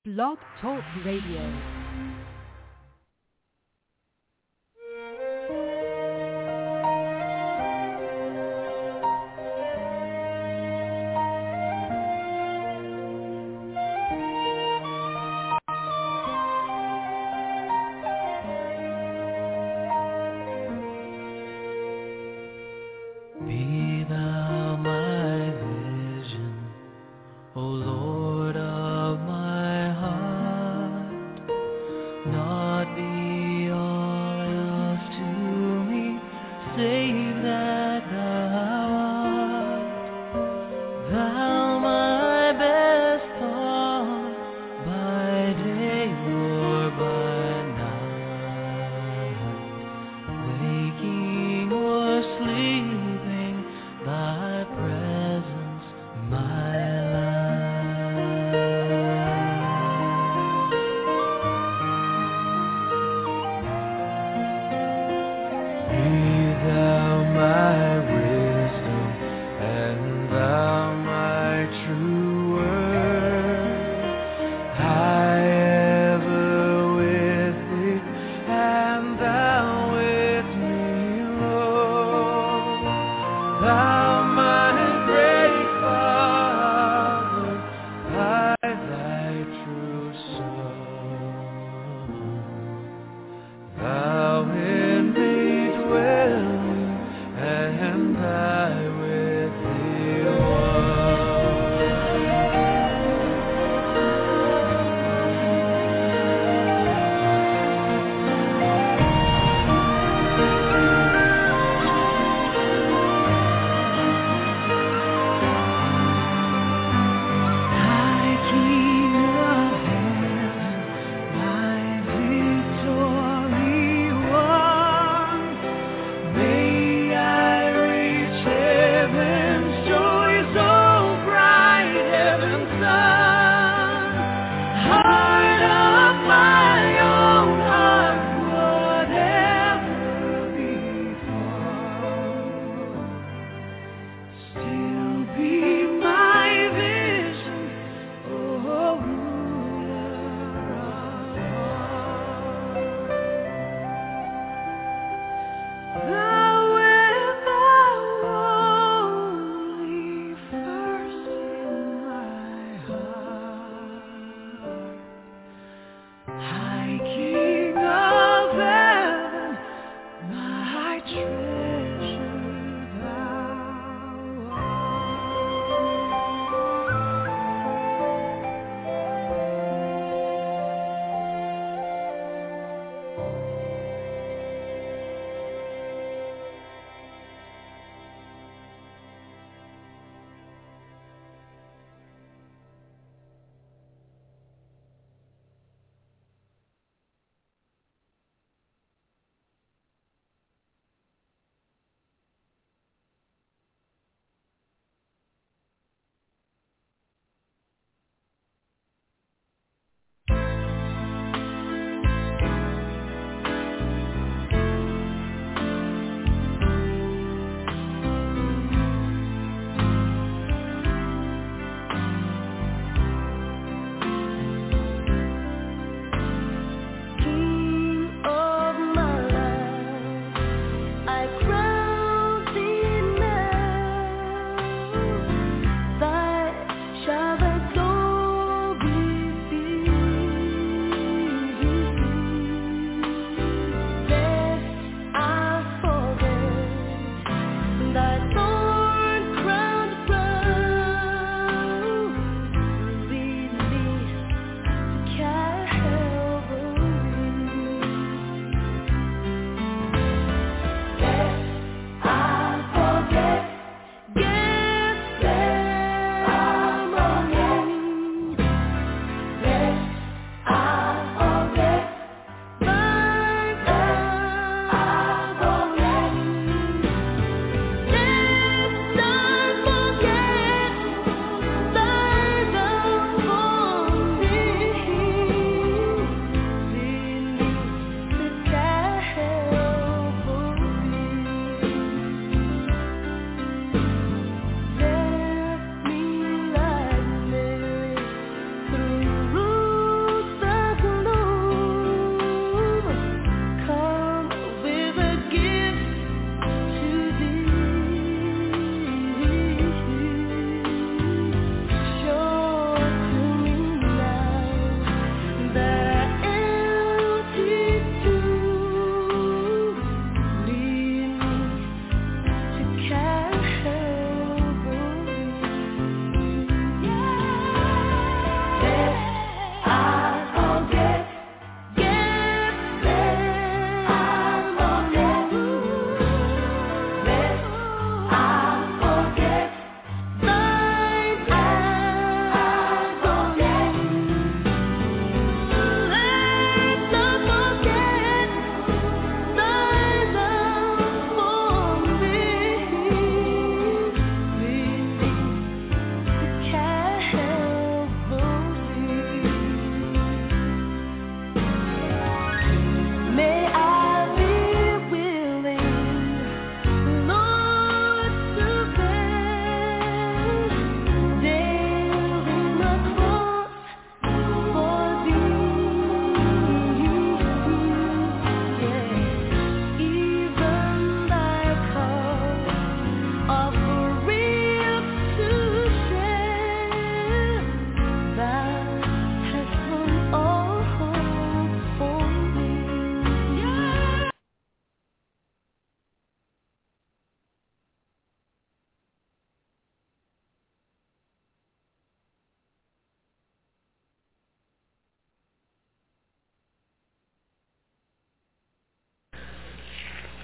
Blog Talk Radio.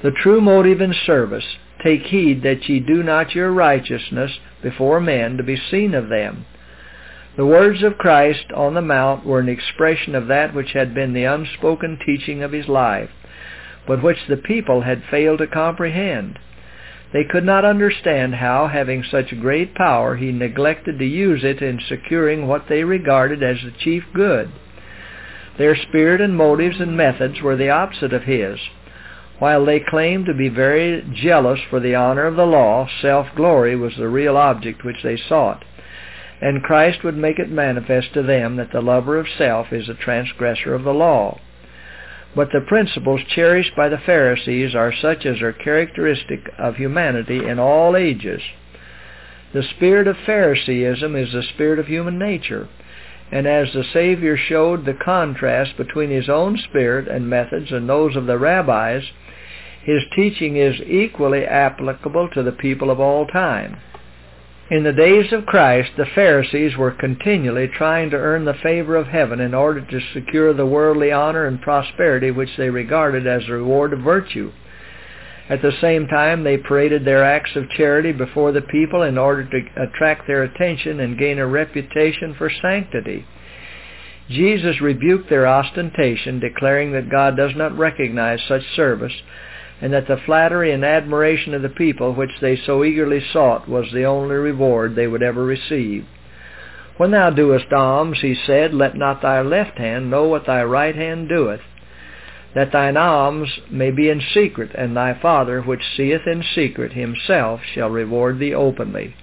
The true motive in service, take heed that ye do not your righteousness before men to be seen of them. The words of Christ on the Mount were an expression of that which had been the unspoken teaching of his life, but which the people had failed to comprehend. They could not understand how, having such great power, he neglected to use it in securing what they regarded as the chief good. Their spirit and motives and methods were the opposite of his. While they claimed to be very jealous for the honor of the law, self-glory was the real object which they sought. And Christ would make it manifest to them that the lover of self is a transgressor of the law. But the principles cherished by the Pharisees are such as are characteristic of humanity in all ages. The spirit of Phariseeism is the spirit of human nature, and as the Savior showed the contrast between his own spirit and methods and those of the rabbis, his teaching is equally applicable to the people of all time. In the days of Christ, the Pharisees were continually trying to earn the favor of heaven in order to secure the worldly honor and prosperity which they regarded as the reward of virtue. At the same time, they paraded their acts of charity before the people in order to attract their attention and gain a reputation for sanctity. Jesus rebuked their ostentation, declaring that God does not recognize such service, and that the flattery and admiration of the people which they so eagerly sought was the only reward they would ever receive. When thou doest alms, he said, let not thy left hand know what thy right hand doeth, that thine alms may be in secret, and thy Father which seeth in secret himself shall reward thee openly.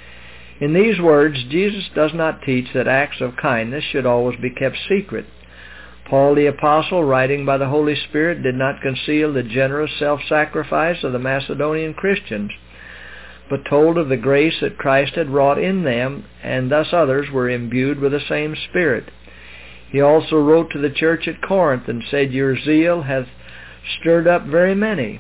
In these words, Jesus does not teach that acts of kindness should always be kept secret. Paul the Apostle, writing by the Holy Spirit, did not conceal the generous self-sacrifice of the Macedonian Christians, but told of the grace that Christ had wrought in them, and thus others were imbued with the same Spirit. He also wrote to the church at Corinth and said, your zeal hath stirred up very many.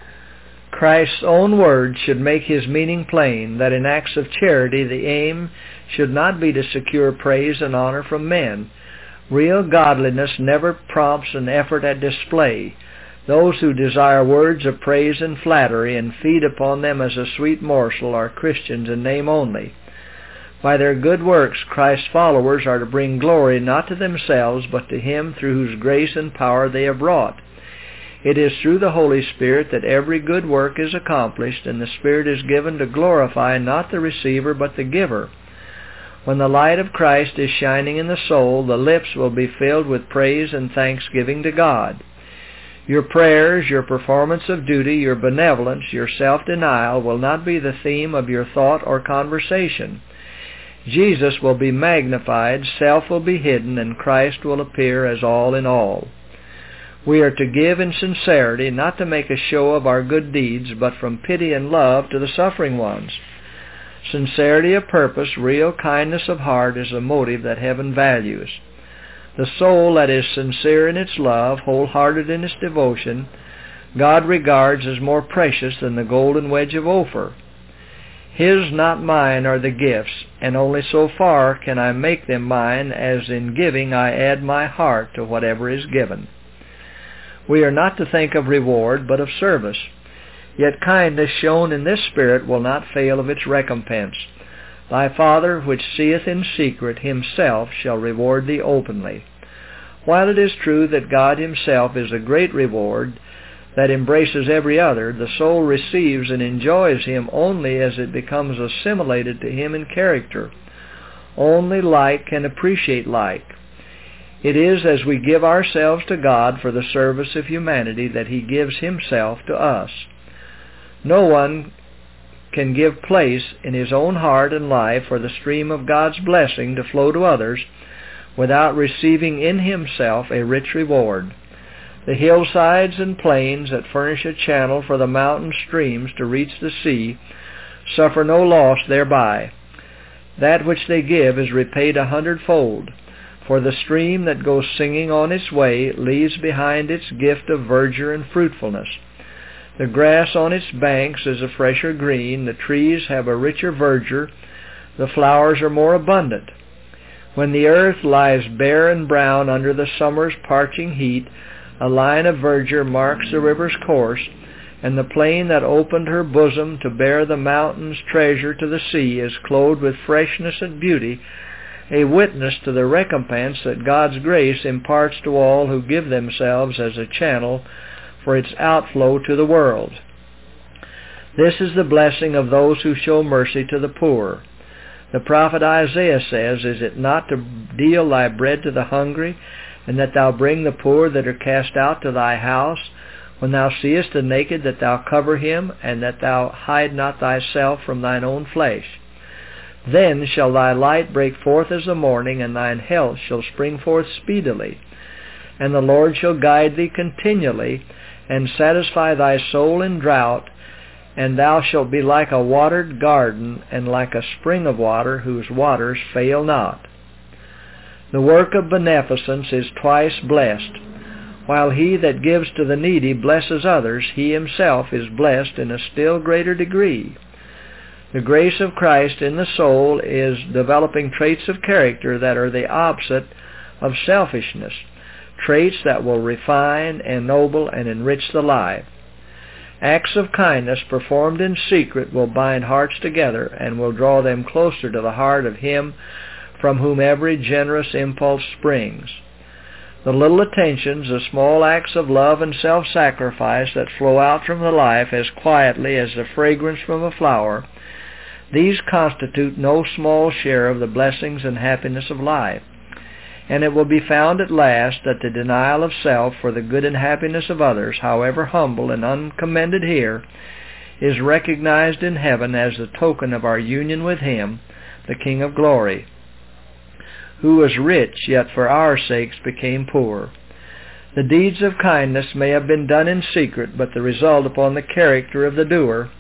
Christ's own words should make his meaning plain, that in acts of charity the aim should not be to secure praise and honor from men. Real godliness never prompts an effort at display. Those who desire words of praise and flattery and feed upon them as a sweet morsel are Christians in name only. By their good works, Christ's followers are to bring glory not to themselves, but to him through whose grace and power they have wrought. It is through the Holy Spirit that every good work is accomplished, and the Spirit is given to glorify not the receiver but the giver. When the light of Christ is shining in the soul, the lips will be filled with praise and thanksgiving to God. Your prayers, your performance of duty, your benevolence, your self-denial will not be the theme of your thought or conversation. Jesus will be magnified, self will be hidden, and Christ will appear as all in all. We are to give in sincerity, not to make a show of our good deeds, but from pity and love to the suffering ones. Sincerity of purpose, real kindness of heart is a motive that heaven values. The soul that is sincere in its love, wholehearted in its devotion, God regards as more precious than the golden wedge of Ophir. His, not mine, are the gifts, and only so far can I make them mine as in giving I add my heart to whatever is given. We are not to think of reward, but of service. Yet kindness shown in this spirit will not fail of its recompense. Thy Father, which seeth in secret, himself shall reward thee openly. While it is true that God himself is a great reward that embraces every other, the soul receives and enjoys him only as it becomes assimilated to him in character. Only like can appreciate like. It is as we give ourselves to God for the service of humanity that he gives himself to us. No one can give place in his own heart and life for the stream of God's blessing to flow to others without receiving in himself a rich reward. The hillsides and plains that furnish a channel for the mountain streams to reach the sea suffer no loss thereby. That which they give is repaid 100-fold, for the stream that goes singing on its way leaves behind its gift of verdure and fruitfulness. The grass on its banks is a fresher green, the trees have a richer verdure, the flowers are more abundant. When the earth lies bare and brown under the summer's parching heat, a line of verdure marks the river's course, and the plain that opened her bosom to bear the mountain's treasure to the sea is clothed with freshness and beauty, a witness to the recompense that God's grace imparts to all who give themselves as a channel for its outflow to the world. This is the blessing of those who show mercy to the poor. The prophet Isaiah says, "Is it not to deal thy bread to the hungry, and that thou bring the poor that are cast out to thy house? When thou seest the naked, that thou cover him, and that thou hide not thyself from thine own flesh. Then shall thy light break forth as the morning, and thine health shall spring forth speedily. And the Lord shall guide thee continually, and satisfy thy soul in drought, and thou shalt be like a watered garden, and like a spring of water whose waters fail not." The work of beneficence is twice blessed. While he that gives to the needy blesses others, he himself is blessed in a still greater degree. The grace of Christ in the soul is developing traits of character that are the opposite of selfishness, traits that will refine, ennoble, and enrich the life. Acts of kindness performed in secret will bind hearts together and will draw them closer to the heart of Him from whom every generous impulse springs. The little attentions, the small acts of love and self-sacrifice that flow out from the life as quietly as the fragrance from a flower, these constitute no small share of the blessings and happiness of life. And it will be found at last that the denial of self for the good and happiness of others, however humble and uncommended here, is recognized in heaven as the token of our union with Him, the King of glory, who was rich, yet for our sakes became poor. The deeds of kindness may have been done in secret, but the result upon the character of the doer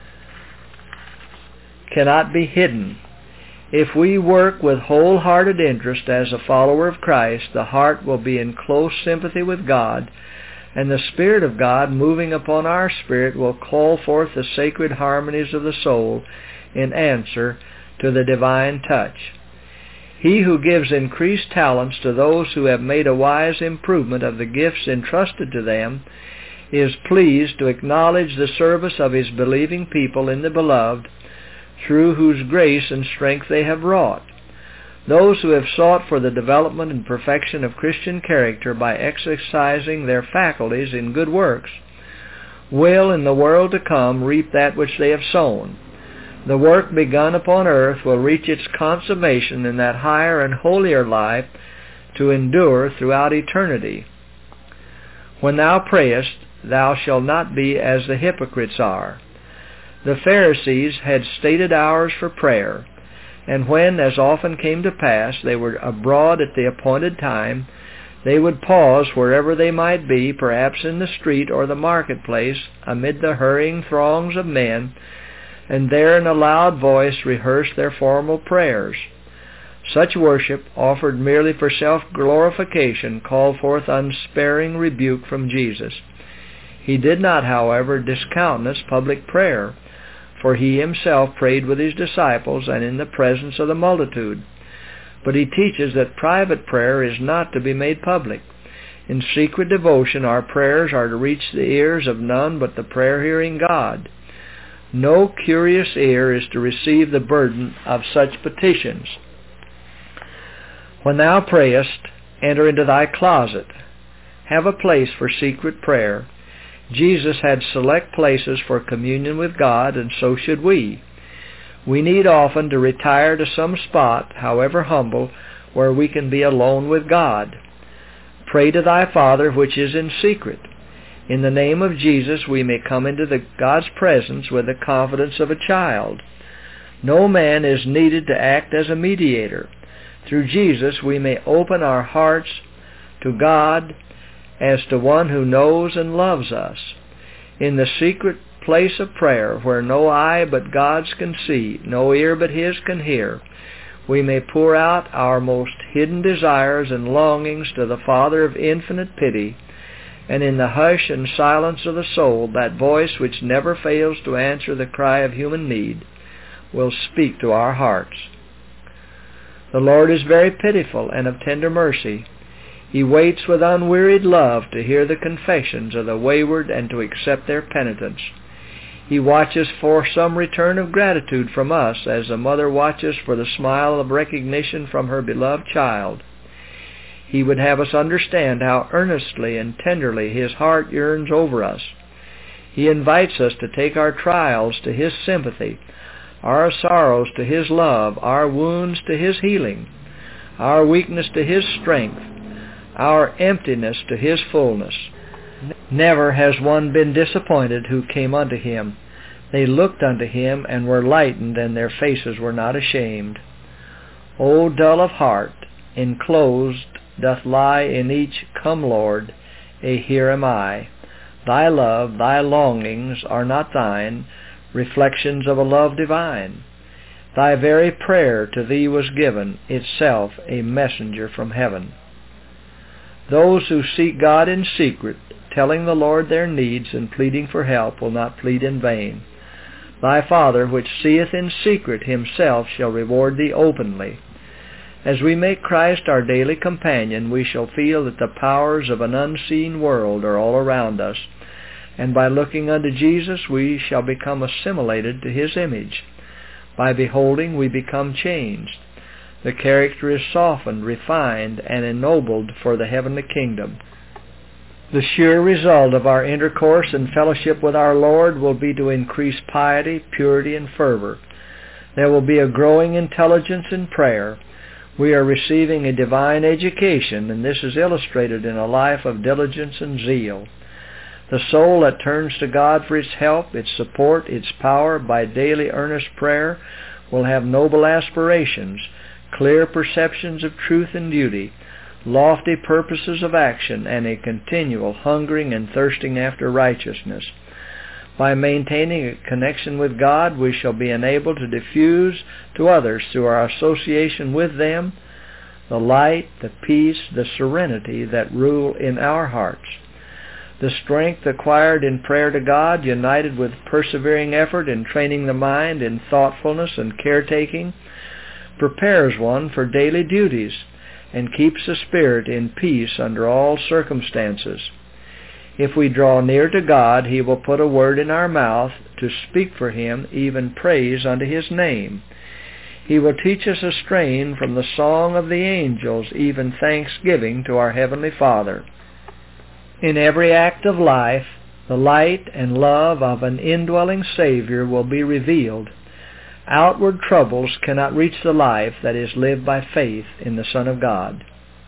cannot be hidden. If we work with wholehearted interest as a follower of Christ, the heart will be in close sympathy with God, and the Spirit of God moving upon our spirit will call forth the sacred harmonies of the soul in answer to the divine touch. He who gives increased talents to those who have made a wise improvement of the gifts entrusted to them is pleased to acknowledge the service of his believing people in the Beloved, through whose grace and strength they have wrought. Those who have sought for the development and perfection of Christian character by exercising their faculties in good works will in the world to come reap that which they have sown. The work begun upon earth will reach its consummation in that higher and holier life to endure throughout eternity. When thou prayest, thou shalt not be as the hypocrites are. The Pharisees had stated hours for prayer, and when, as often came to pass, they were abroad at the appointed time, they would pause wherever they might be, perhaps in the street or the marketplace, amid the hurrying throngs of men, and there in a loud voice rehearse their formal prayers. Such worship, offered merely for self-glorification, called forth unsparing rebuke from Jesus. He did not, however, discountenance public prayer, for He Himself prayed with His disciples and in the presence of the multitude. But He teaches that private prayer is not to be made public. In secret devotion, our prayers are to reach the ears of none but the prayer-hearing God. No curious ear is to receive the burden of such petitions. When thou prayest, enter into thy closet. Have a place for secret prayer. Jesus had select places for communion with God, and so should we. We need often to retire to some spot, however humble, where we can be alone with God. Pray to thy Father which is in secret. In the name of Jesus we may come into God's presence with the confidence of a child. No man is needed to act as a mediator. Through Jesus we may open our hearts to God as to one who knows and loves us. In the secret place of prayer, where no eye but God's can see, no ear but His can hear, we may pour out our most hidden desires and longings to the Father of infinite pity, and in the hush and silence of the soul, that voice which never fails to answer the cry of human need will speak to our hearts. The Lord is very pitiful and of tender mercy. He waits with unwearied love to hear the confessions of the wayward and to accept their penitence. He watches for some return of gratitude from us, as a mother watches for the smile of recognition from her beloved child. He would have us understand how earnestly and tenderly His heart yearns over us. He invites us to take our trials to His sympathy, our sorrows to His love, our wounds to His healing, our weakness to His strength, our emptiness to His fullness. Never has one been disappointed who came unto Him. They looked unto Him and were lightened, and their faces were not ashamed. O dull of heart, enclosed doth lie in each "Come, Lord," a "Here am I." Thy love, thy longings are not thine, reflections of a love divine. Thy very prayer to Thee was given, itself a messenger from heaven. Those who seek God in secret, telling the Lord their needs and pleading for help, will not plead in vain. Thy Father, which seeth in secret, Himself shall reward thee openly. As we make Christ our daily companion, we shall feel that the powers of an unseen world are all around us, and by looking unto Jesus we shall become assimilated to His image. By beholding we become changed. The character is softened, refined, and ennobled for the heavenly kingdom. The sure result of our intercourse and fellowship with our Lord will be to increase piety, purity, and fervor. There will be a growing intelligence in prayer. We are receiving a divine education, and this is illustrated in a life of diligence and zeal. The soul that turns to God for its help, its support, its power by daily earnest prayer will have noble aspirations, clear perceptions of truth and duty, lofty purposes of action, and a continual hungering and thirsting after righteousness. By maintaining a connection with God, we shall be enabled to diffuse to others, through our association with them, the light, the peace, the serenity that rule in our hearts. The strength acquired in prayer to God, united with persevering effort in training the mind in thoughtfulness and caretaking, prepares one for daily duties and keeps the spirit in peace under all circumstances. If we draw near to God, He will put a word in our mouth to speak for Him, even praise unto His name. He will teach us a strain from the song of the angels, even thanksgiving to our Heavenly Father. In every act of life, the light and love of an indwelling Savior will be revealed. Outward troubles cannot reach the life that is lived by faith in the Son of God.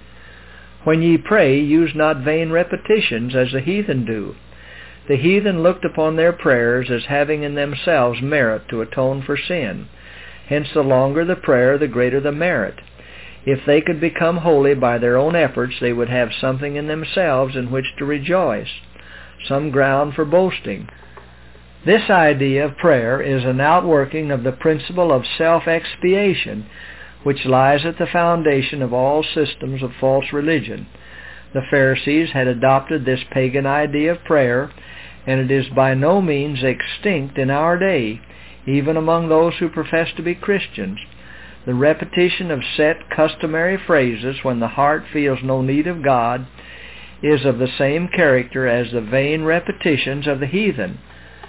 When ye pray, use not vain repetitions as the heathen do. The heathen looked upon their prayers as having in themselves merit to atone for sin. Hence the longer the prayer, the greater the merit. If they could become holy by their own efforts, they would have something in themselves in which to rejoice, some ground for boasting. This idea of prayer is an outworking of the principle of self-expiation, which lies at the foundation of all systems of false religion. The Pharisees had adopted this pagan idea of prayer, and it is by no means extinct in our day, even among those who profess to be Christians. The repetition of set customary phrases when the heart feels no need of God is of the same character as the vain repetitions of the heathen.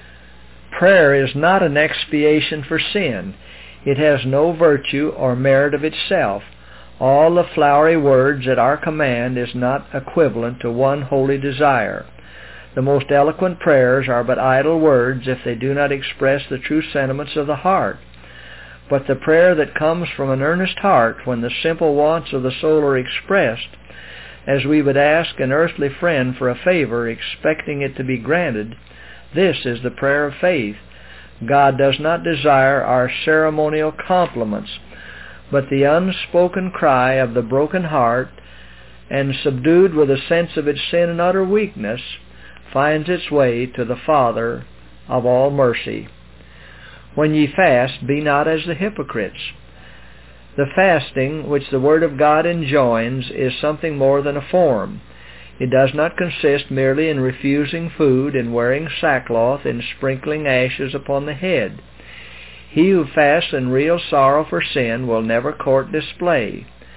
Prayer is not an expiation for sin. It has no virtue or merit of itself. All the flowery words at our command is not equivalent to one holy desire. The most eloquent prayers are but idle words if they do not express the true sentiments of the heart. But the prayer that comes from an earnest heart, when the simple wants of the soul are expressed, as we would ask an earthly friend for a favor, expecting it to be granted, this is the prayer of faith. God does not desire our ceremonial compliments, but the unspoken cry of the broken heart, and subdued with a sense of its sin and utter weakness, finds its way to the Father of all mercy. When ye fast, be not as the hypocrites. The fasting which the Word of God enjoins is something more than a form. It does not consist merely in refusing food, in wearing sackcloth, in sprinkling ashes upon the head. He who fasts in real sorrow for sin will never court display.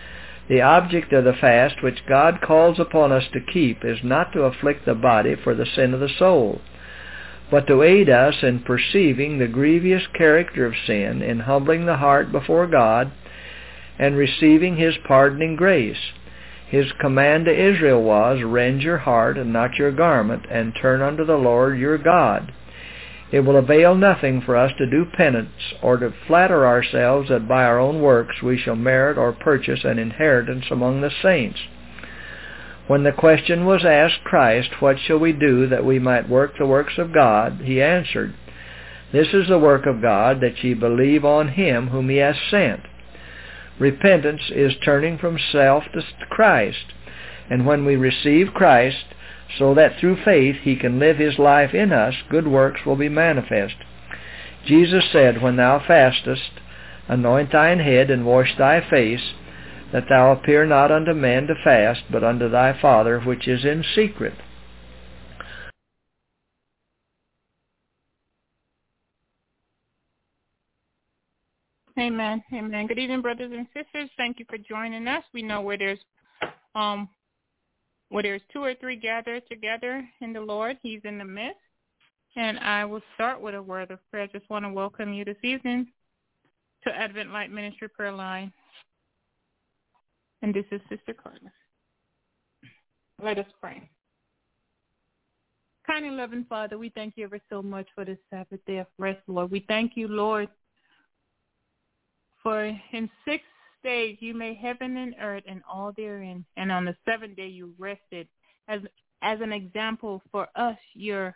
The object of the fast which God calls upon us to keep is not to afflict the body for the sin of the soul, but to aid us in perceiving the grievous character of sin, in humbling the heart before God, and receiving His pardoning grace. His command to Israel was, "Rend your heart and not your garment, and turn unto the Lord your God." It will avail nothing for us to do penance or to flatter ourselves that by our own works we shall merit or purchase an inheritance among the saints. When the question was asked Christ, "What shall we do that we might work the works of God?" He answered, "This is the work of God, that ye believe on Him whom He hath sent." Repentance is turning from self to Christ, and when we receive Christ, so that through faith He can live His life in us, good works will be manifest. Jesus said, "When thou fastest, anoint thine head and wash thy face, that thou appear not unto men to fast, but unto thy Father which is in secret." Amen. Amen. Good evening, brothers and sisters. Thank you for joining us. We know where there's two or three gathered together in the Lord, He's in the midst. And I will start with a word of prayer. I just want to welcome you this evening to Advent Light Ministry Prayer Line. And this is Sister Carla. Let us pray. Kind and loving Father, we thank you ever so much for this Sabbath day of rest, Lord. We thank you, Lord, for in 6 days you made heaven and earth and all therein, and on the 7th day you rested as an example for us, your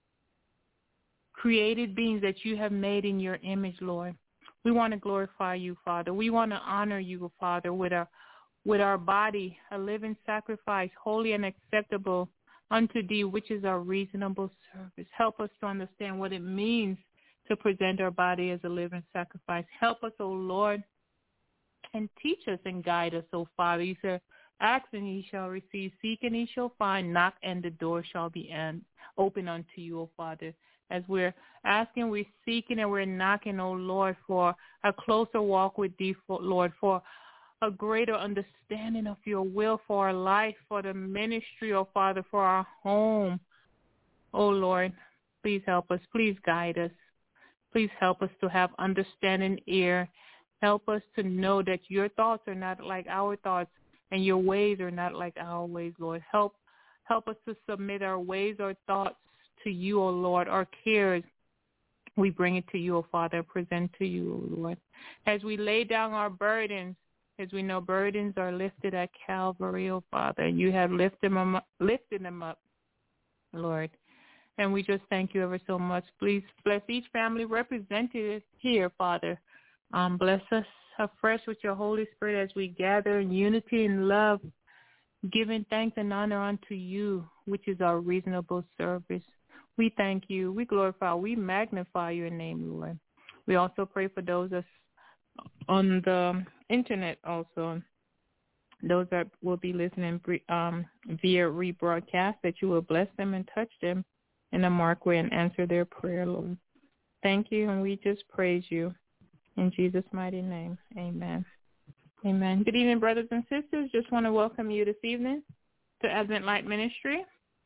created beings that you have made in your image, Lord. We want to glorify you, Father. We want to honor you, Father, with our body, a living sacrifice, holy and acceptable unto thee, which is our reasonable service. Help us to understand what it means to present our body as a living sacrifice. Help us, O Lord, and teach us and guide us, O Father. You said, "Ask and ye shall receive, seek and ye shall find, knock and the door shall be open unto you, O Father." As we're asking, we're seeking, and we're knocking, O Lord, for a closer walk with thee, Lord, for a greater understanding of your will for our life, for the ministry, O Father, for our home. O Lord, please help us. Please guide us. Please help us to have understanding ear. Help us to know that your thoughts are not like our thoughts and your ways are not like our ways, Lord. Help us to submit our ways, our thoughts to you, O Lord. Our cares, we bring it to you, O Father, present to you, O Lord. As we lay down our burdens, as we know burdens are lifted at Calvary, O Father. You have lifted them up, Lord. And we just thank you ever so much. Please bless each family represented here, Father. Bless us afresh with your Holy Spirit as we gather in unity and love, giving thanks and honor unto you, which is our reasonable service. We thank you. We glorify. We magnify your name, Lord. We also pray for those that's on the internet also, those that will be listening via rebroadcast, that you will bless them and touch them in a marked way and answer their prayer, Lord. Thank you, and we just praise you. In Jesus' mighty name, amen. Amen. Good evening, brothers and sisters. Just want to welcome you this evening to Advent Light Ministry.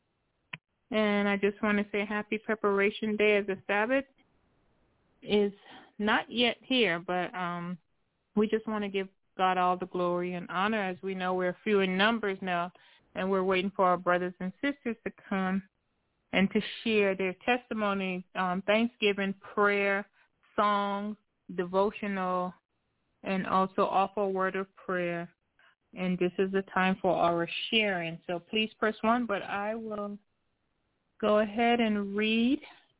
And I just want to say happy preparation day, as the Sabbath is not yet here, but we just want to give God all the glory and honor. As we know, we're few in numbers now, and we're waiting for our brothers and sisters to come and to share their testimony, Thanksgiving, prayer, songs, devotional, and also offer a word of prayer. And this is the time for our sharing. So please press 1, but I will go ahead and read.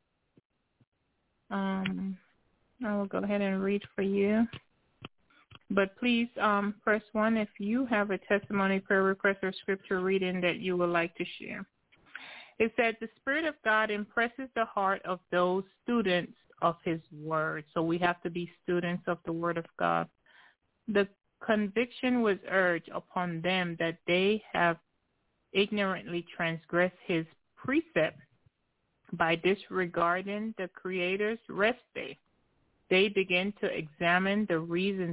I will go ahead and read for you. But please press 1 if you have a testimony, prayer request, or scripture reading that you would like to share. It said, the Spirit of God impresses the heart of those students of his word. So we have to be students of the word of God. The conviction was urged upon them that they have ignorantly transgressed his precept by disregarding the Creator's rest day. They began to examine the reasons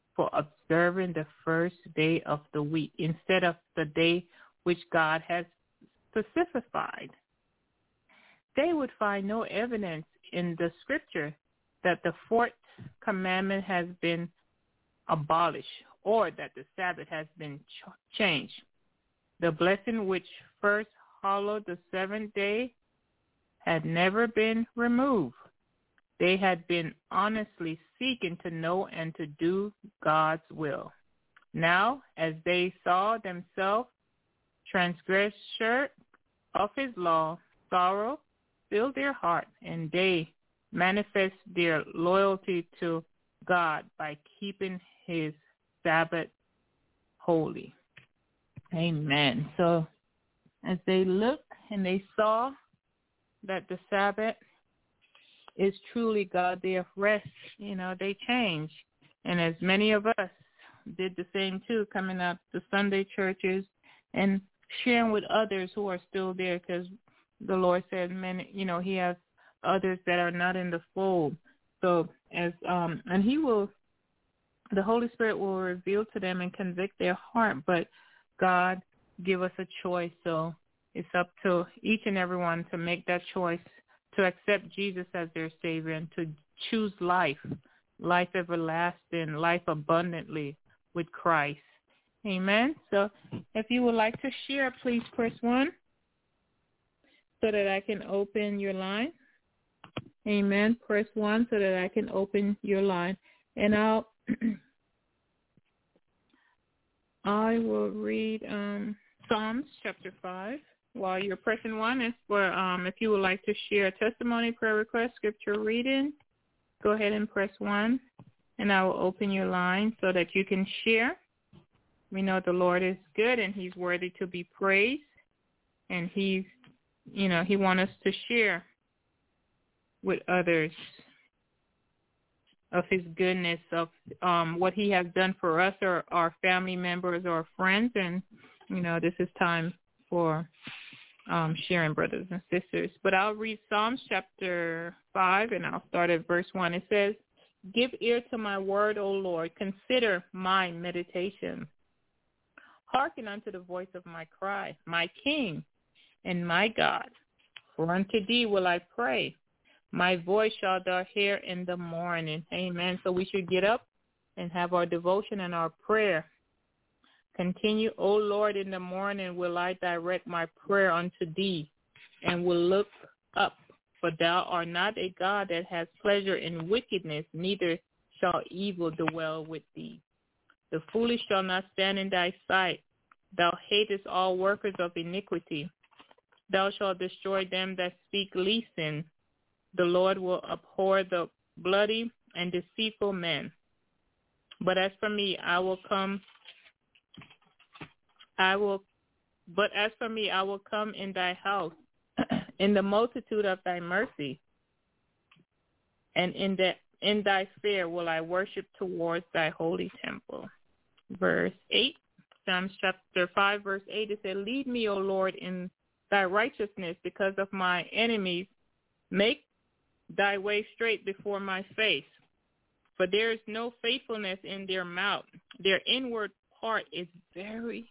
for observing the first day of the week instead of the day which God has specified. They would find no evidence in the scripture that the fourth commandment has been abolished or that the Sabbath has been changed. The blessing which first followed the seventh day had never been removed. They had been honestly seeking to know and to do God's will. Now, as they saw themselves transgressors of his law, sorrow filled their heart, and they manifest their loyalty to God by keeping his Sabbath holy. Amen. So as they looked and they saw that the Sabbath is truly God's day of rest, they changed. And as many of us did the same too, coming up to Sunday churches and sharing with others who are still there, because the Lord said, he has others that are not in the fold. So as and the Holy Spirit will reveal to them and convict their heart, but God give us a choice. So it's up to each and every one to make that choice, to accept Jesus as their Savior and to choose life everlasting, life abundantly with Christ. Amen. So if you would like to share, please press 1 so that I can open your line. Amen. Press 1 so that I can open your line. And I will read Psalms chapter 5. While you're pressing 1 is for if you would like to share a testimony, prayer request, scripture reading, go ahead and press 1, and I will open your line so that you can share. We know the Lord is good and he's worthy to be praised, and he wants us to share with others of his goodness, of what he has done for us or our family members or friends. And, this is time for sharing, brothers and sisters. But I'll read Psalms chapter 5, and I'll start at verse 1. It says, "Give ear to my word, O Lord. Consider my meditation. Hearken unto the voice of my cry, my King and my God. For unto thee will I pray. My voice shalt thou hear in the morning." Amen. So we should get up and have our devotion and our prayer. "Continue, O Lord, in the morning will I direct my prayer unto thee, and will look up. For thou art not a God that has pleasure in wickedness, neither shall evil dwell with thee. The foolish shall not stand in thy sight. Thou hatest all workers of iniquity. Thou shalt destroy them that speak leasing. The Lord will abhor the bloody and deceitful men. But as for me, I will come in thy house in the multitude of thy mercy, and in thy fear will I worship towards thy holy temple." Verse 8, Psalms chapter 5, verse 8, it said, "Lead me, O Lord, in thy righteousness because of my enemies. Make thy way straight before my face. For there is no faithfulness in their mouth. Their inward part is very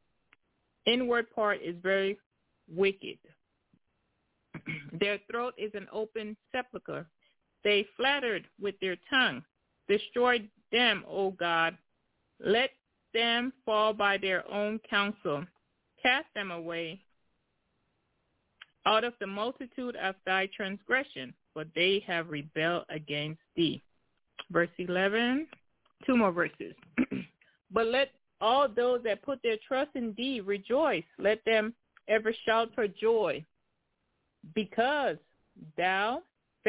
wicked. Their throat is an open sepulchre. They flattered with their tongue. Destroy them, O God. Let them fall by their own counsel. Cast them away out of the multitude of thy transgression, for they have rebelled against thee." Verse 11, 2 more verses. "But let all those that put their trust in thee rejoice. Let them ever shout for joy. Because thou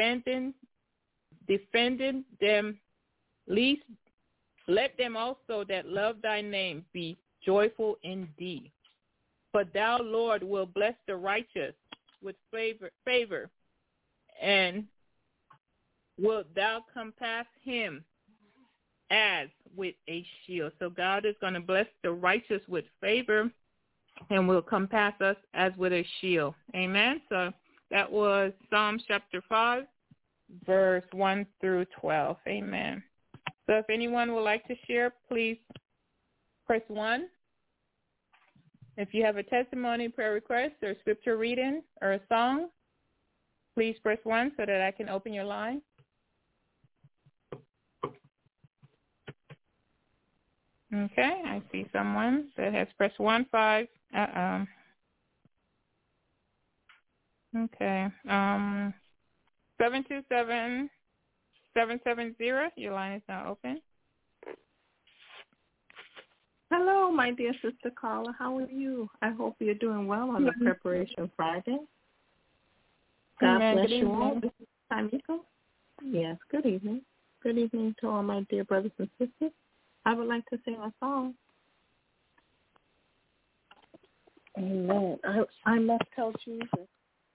defended them least, let them also that love thy name be joyful in thee. For thou, Lord, will bless the righteous with favor, and wilt thou compass him as with a shield." So God is going to bless the righteous with favor and will compass us as with a shield. Amen. So that was Psalms chapter 5, verse 1 through 12. Amen. So if anyone would like to share, please press 1. If you have a testimony, prayer request, or scripture reading, or a song, please press 1 so that I can open your line. Okay, I see someone that has pressed 1, 5. Okay. 727-770, your line is now open. Hello, my dear sister Carla. How are you? I hope you're doing well on the Preparation Friday. God Amen. bless Good you all. evening. This is Tamiko. Yes, good evening. Good evening to all my dear brothers and sisters. I would like to sing a song. Amen. I must tell Jesus.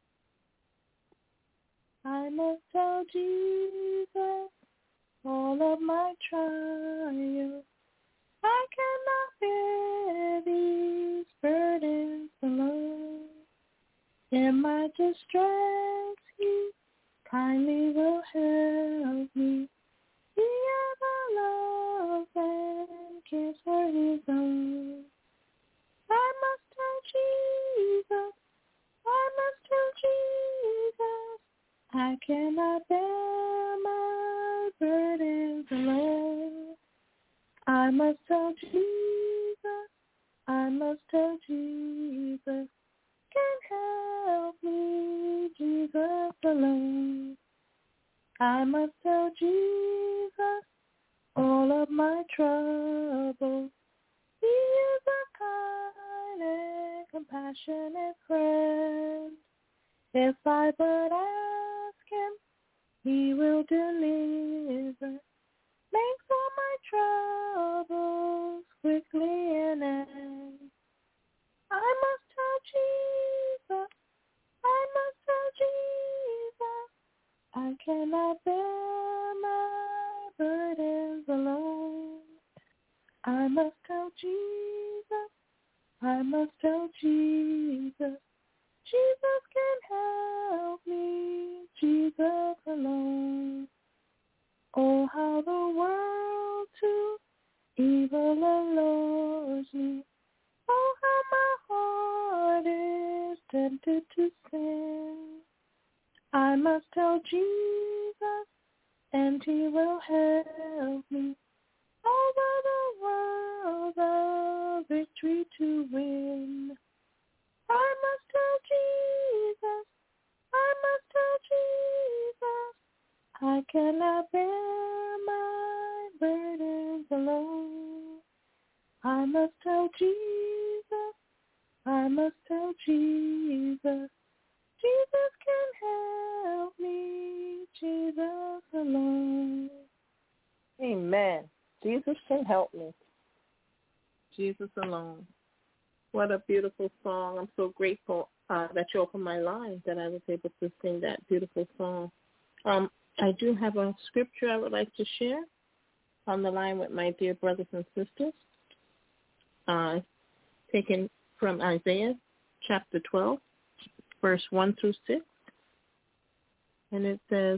I must tell Jesus all of my trials. I cannot bear these burdens alone. In my distress, He kindly will help me. He ever loves and cares for His own. I must tell Jesus. I must tell Jesus. I cannot bear my burdens alone. I must tell Jesus. I must tell Jesus. Can help me, Jesus alone. I must tell Jesus all of my troubles. He is a kind and compassionate friend. If I but ask Him, He will deliver. Makes all my troubles quickly an end. I must tell Jesus. I must tell Jesus. I cannot bear my burdens alone. I must tell Jesus. I must tell Jesus. Jesus can help me. Jesus alone. Oh, how the world to evil allures me. Oh, how my heart is tempted to sin. I must tell Jesus, and He will help me. Over the world a victory to win. I must tell Jesus, I must tell Jesus. I cannot bear my burdens alone. I must tell Jesus. I must tell Jesus. Jesus can help me. Jesus alone. Amen. Jesus can help me. Jesus alone. What a beautiful song. I'm so grateful that you opened my line, that I was able to sing that beautiful song. I do have a scripture I would like to share on the line with my dear brothers and sisters, taken from Isaiah chapter 12, verse 1 through 6. And it says,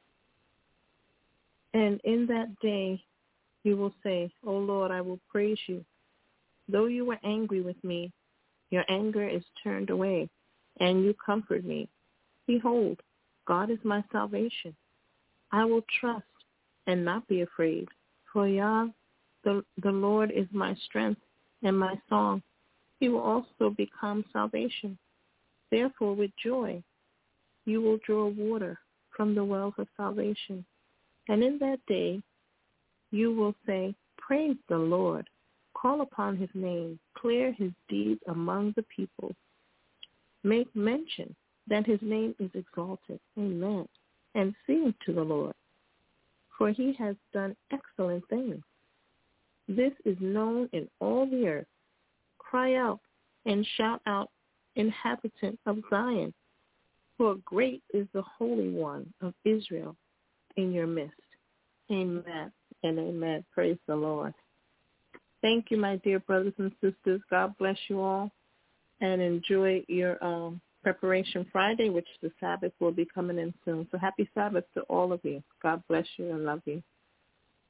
"And in that day you will say, O Lord, I will praise you. Though you were angry with me, your anger is turned away, and you comfort me. Behold, God is my salvation. I will trust and not be afraid. For Yah, the Lord is my strength and my song. He will also become salvation. Therefore, with joy, you will draw water from the wells of salvation. And in that day, you will say, praise the Lord. Call upon His name. Clear His deeds among the people. Make mention that His name is exalted. Amen. And sing to the Lord, for He has done excellent things. This is known in all the earth. Cry out and shout out, inhabitant of Zion, for great is the Holy One of Israel in your midst. Amen and amen. Praise the Lord. Thank you, my dear brothers and sisters. God bless you all, and enjoy your Preparation Friday, which the Sabbath will be coming in soon. So happy Sabbath to all of you. God bless you and love you.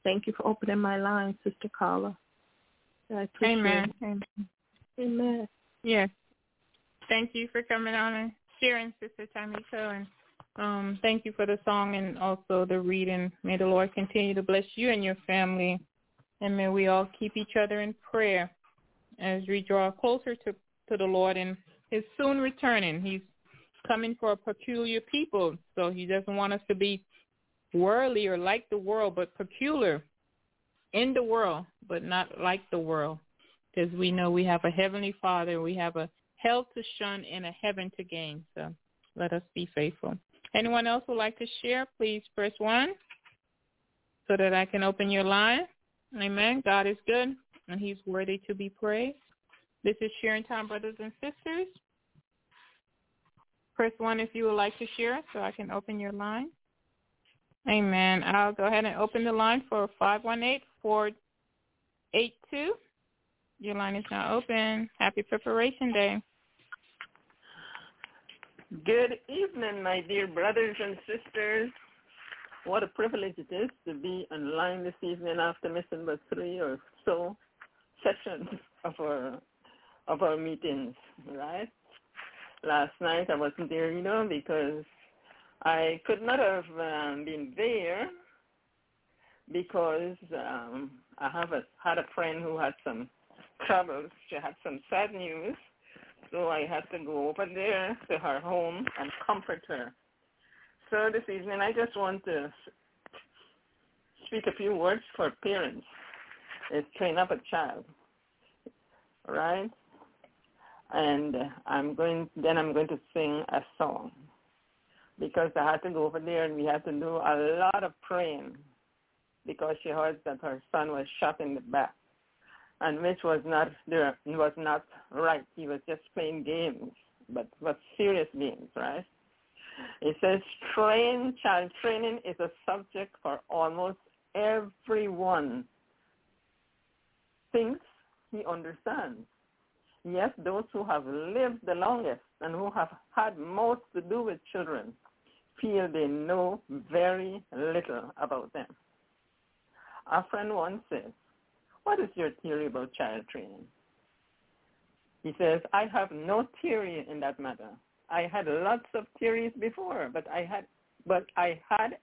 Thank you for opening my line, Sister Carla. I appreciate Amen. it. Amen. Amen. Yes. Thank you for coming on and sharing, Sister Tamika, and thank you for the song and also the reading. May the Lord continue to bless you and your family, and may we all keep each other in prayer as we draw closer to the Lord and His soon returning. He's coming for a peculiar people, so He doesn't want us to be worldly or like the world, but peculiar in the world, but not like the world, because we know we have a Heavenly Father, we have a hell to shun and a heaven to gain. So let us be faithful. Anyone else would like to share, please press 1 so that I can open your line. Amen. God is good, and He's worthy to be praised. This is sharing time, brothers and sisters. Press 1 if you would like to share so I can open your line. Amen. I'll go ahead and open the line for 518-482. Your line is now open. Happy Preparation Day. Good evening, my dear brothers and sisters. What a privilege it is to be online this evening after missing about 3 or so sessions of our meetings, right? Last night I wasn't there, because I could not have been there because I had a friend who had some troubles. She had some sad news, so I had to go over there to her home and comfort her. So this evening I just want to speak a few words for parents. It's train up a child, right? And I'm going to sing a song, because I had to go over there and we had to do a lot of praying because she heard that her son was shot in the back, and which was not right. He was just playing games, but serious games, right? It says child training is a subject for almost everyone thinks he understands. Yes, those who have lived the longest and who have had most to do with children feel they know very little about them. A friend once says, "What is your theory about child training?" He says, "I have no theory in that matter. I had lots of theories before, but I had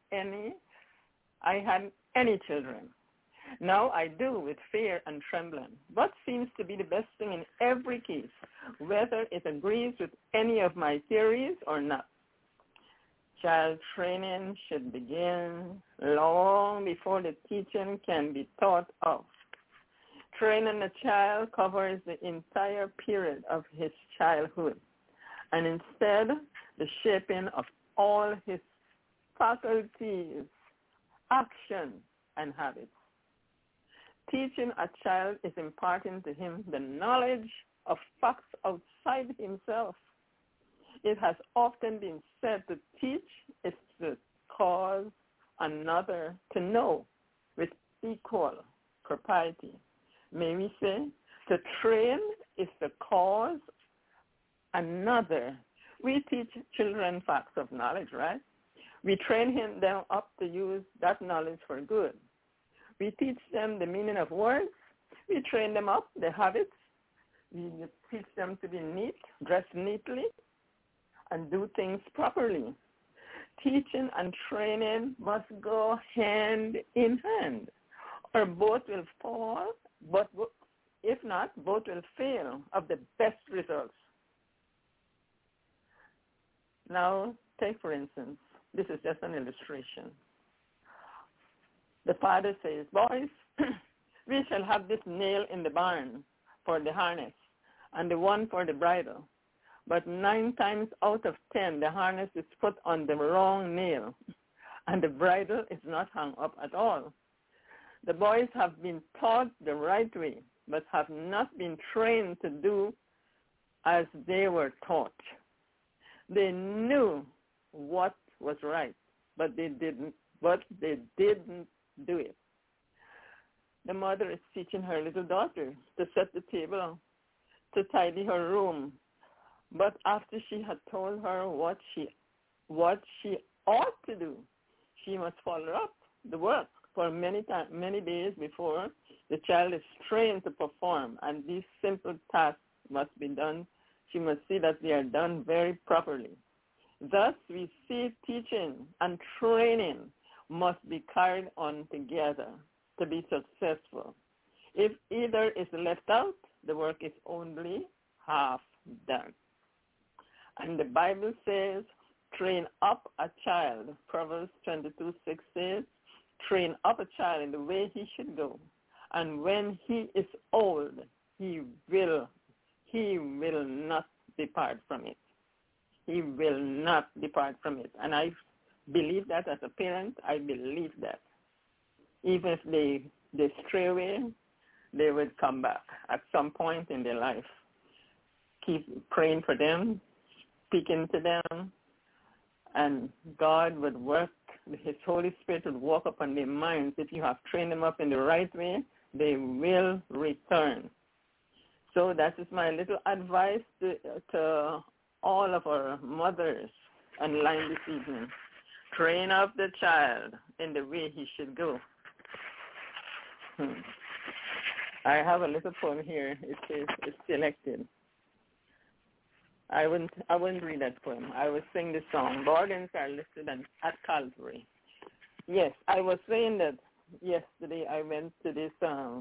any children. Now I do with fear and trembling. What seems to be the best thing in every case, whether it agrees with any of my theories or not. Child training should begin long before the teaching can be thought of. Training a child covers the entire period of his childhood, and instead the shaping of all his faculties, actions, and habits. Teaching a child is imparting to him the knowledge of facts outside himself. It has often been said to teach is to cause another to know with equal propriety. May we say, to train is to cause another. We teach children facts of knowledge, right? We train them up to use that knowledge for good. We teach them the meaning of words. We train them up, the habits. We teach them to be neat, dress neatly, and do things properly. Teaching and training must go hand in hand, or both will fall, but if not, both will fail of the best results. Now, take for instance, this is just an illustration. The father says, "Boys, we shall have this nail in the barn for the harness and the one for the bridle. But 9 times out of 10, the harness is put on the wrong nail, and the bridle is not hung up at all. The boys have been taught the right way, but have not been trained to do as they were taught. They knew what was right, but they didn't do it. The mother is teaching her little daughter to set the table, to tidy her room. But after she had told her what she ought to do, she must follow up the work for many days before the child is trained to perform, and these simple tasks must be done. She must see that they are done very properly. Thus, we see teaching and training must be carried on together to be successful. If either is left out, the work is only half done. And the Bible says, train up a child. Proverbs 22:6 says, train up a child in the way he should go. And when he is old, he will not depart from it. He will not depart from it. And I believe that as a parent. I believe that. Even if they stray away, they would come back at some point in their life. Keep praying for them, speaking to them, and God would work. His Holy Spirit would walk upon their minds. If you have trained them up in the right way, they will return. So that is my little advice to all of our mothers online this evening. Train up the child in the way he should go. I have a little poem here. It says, it's selected. I wouldn't read that poem. I will sing the song. Burdens are listed at Calvary. Yes, I was saying that yesterday I went to this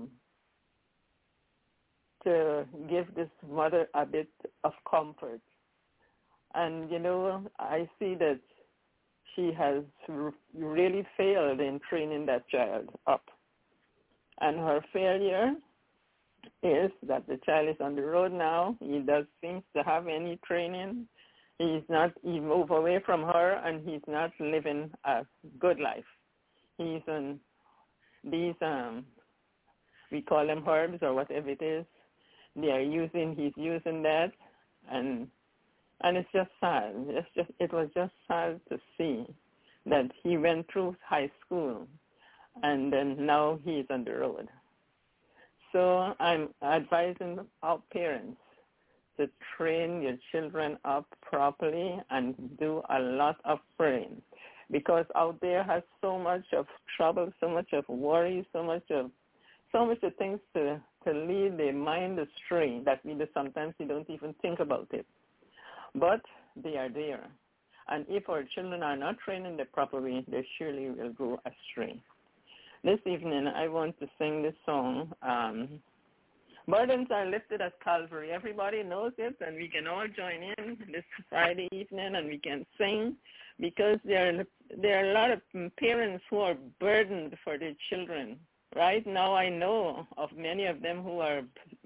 to give this mother a bit of comfort. And, I see that she has really failed in training that child up. And her failure is that the child is on the road now. He doesn't seem to have any training. He moved away from her, and he's not living a good life. He's on these, we call them herbs or whatever it is. He's using that, and it's just sad. It was just sad to see that he went through high school, and then now he's on the road. So I'm advising our parents to train your children up properly and do a lot of praying, because out there has so much of trouble, so much of worry, so much of things to lead their mind astray that sometimes we don't even think about it. But they are there. And if our children are not trained in the proper way, they surely will go astray. This evening, I want to sing this song. Burdens are lifted at Calvary. Everybody knows it, and we can all join in this Friday evening, and we can sing, because there are a lot of parents who are burdened for their children. Right now, I know of many of them who are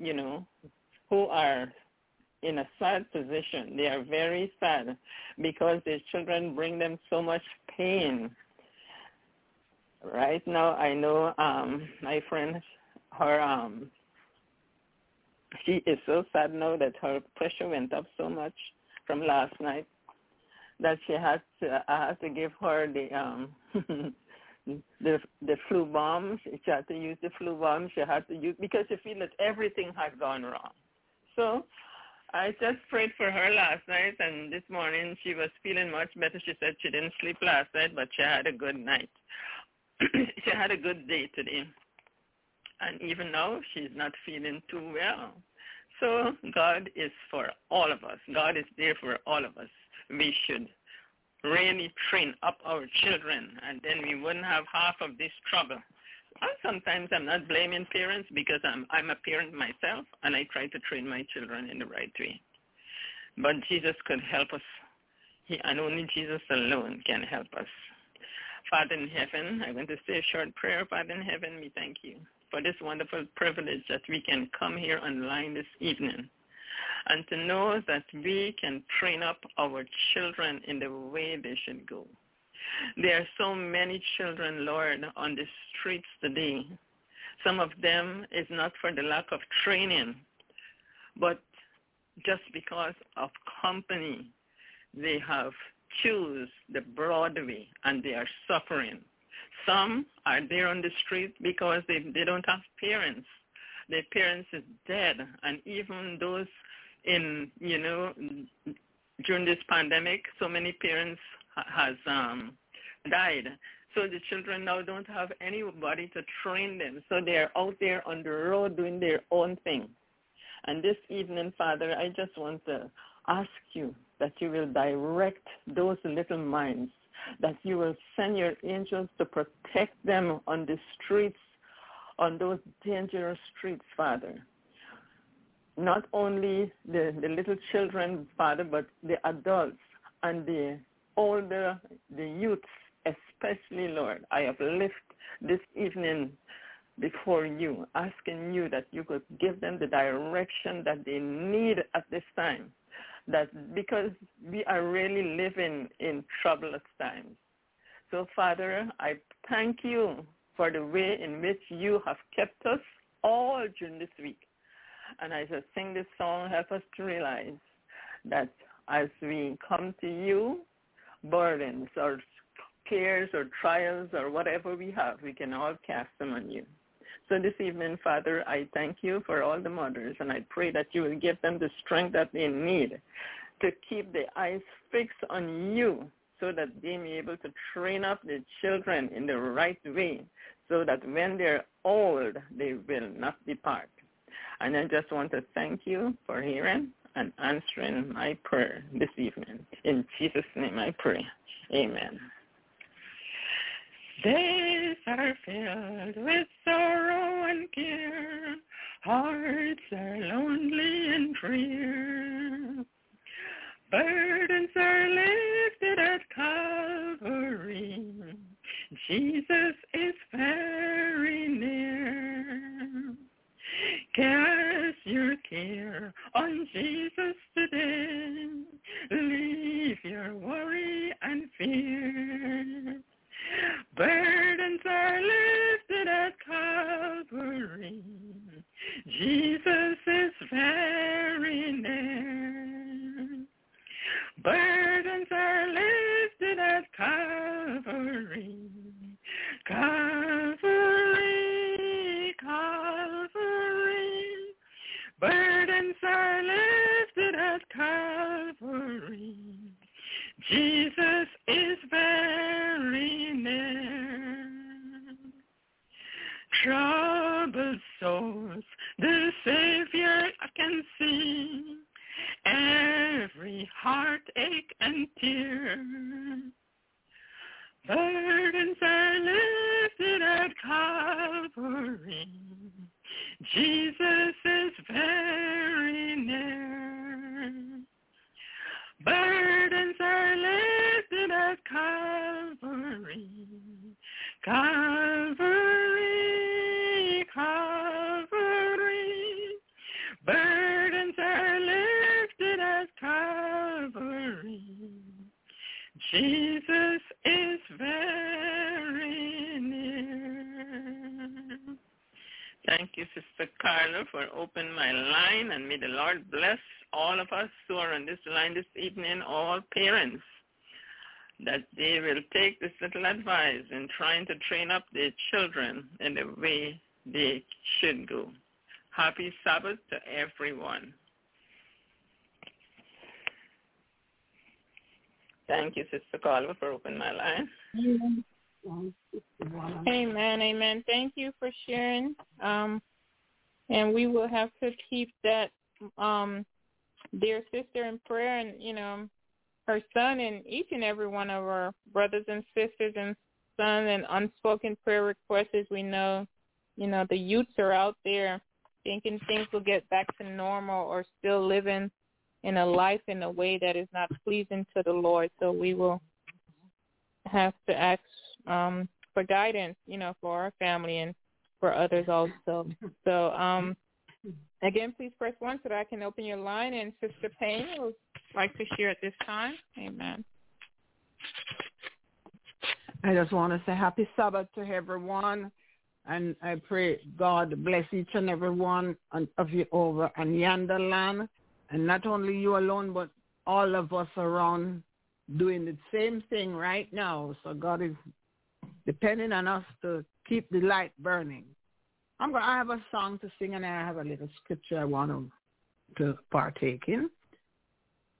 in a sad position. They are very sad because their children bring them so much pain. Right now, I know my friend, she is so sad now that her pressure went up so much from last night that I had to give her the flu bomb. She had to use the flu bomb. She had to use, because she feels that everything had gone wrong. So I just prayed for her last night, and this morning she was feeling much better. She said she didn't sleep last night, but she had a good night. She had a good day today. And even now, she's not feeling too well. So God is for all of us. God is there for all of us. We should really train up our children, and then we wouldn't have half of this trouble. And sometimes I'm not blaming parents, because I'm a parent myself, and I try to train my children in the right way. But Jesus could help us. And only Jesus alone can help us. Father in heaven, I want to say a short prayer. Father in heaven, we thank you for this wonderful privilege that we can come here online this evening, and to know that we can train up our children in the way they should go. There are so many children, Lord, on the streets today. Some of them is not for the lack of training, but just because of company. They have choose the broad way, and they are suffering. Some are there on the street because they don't have parents. Their parents is dead, and even those during this pandemic, so many parents has died. So the children now don't have anybody to train them. So they're out there on the road doing their own thing. And this evening, Father, I just want to ask you that you will direct those little minds, that you will send your angels to protect them on the streets, on those dangerous streets, Father. Not only the little children, Father, but the adults and the older, the youths, especially, Lord. I uplift this evening before you, asking you that you could give them the direction that they need at this time. That because we are really living in troublous times. So, Father, I thank you for the way in which you have kept us all during this week. And as I sing this song, help us to realize that as we come to you, burdens or cares or trials or whatever we have, we can all cast them on you. So this evening, Father, I thank you for all the mothers, and I pray that you will give them the strength that they need to keep their eyes fixed on you so that they may be able to train up their children in the right way so that when they're old, they will not depart. And I just want to thank you for hearing and answering my prayer this evening. In Jesus' name I pray. Amen. Days are filled with sorrow and care. Hearts are lonely and drear. Burdens are lifted at Calvary. Jesus is very near. Cast your care on Jesus today. Leave your worry and fear. Burdens are lifted at Calvary. Jesus is very near. Burdens are lifted at Calvary. Calvary, Calvary. Burdens are lifted at Calvary. Jesus is very near. Troubled souls, the Savior can see. Every heartache and tear. Burdens are lifted at Calvary. Jesus is very near. Burdens are lifted at Calvary. Calvary, Calvary. Burdens are lifted at Calvary. Jesus is very near. Thank you, Sister Carla, for opening my line, and may the Lord bless all of us who are on this line this evening, all parents, that they will take this little advice in trying to train up their children in the way they should go. Happy Sabbath to everyone. Thank you, Sister Carla, for opening my line. Amen, amen. Thank you for sharing. And we will have to keep that dear sister in prayer, and, her son and each and every one of our brothers and sisters and son and unspoken prayer requests. As we know, the youths are out there thinking things will get back to normal or still living in a life in a way that is not pleasing to the Lord. So we will have to ask for guidance, for our family and for others also. So again, please press 1 so that I can open your line. And Sister Payne would like to share at this time. Amen. I just want to say happy Sabbath to everyone. And I pray God bless each and every one of you over in yonder land. And not only you alone, but all of us around doing the same thing right now. So God is depending on us to keep the light burning. I have a song to sing, and I have a little scripture I want to partake in.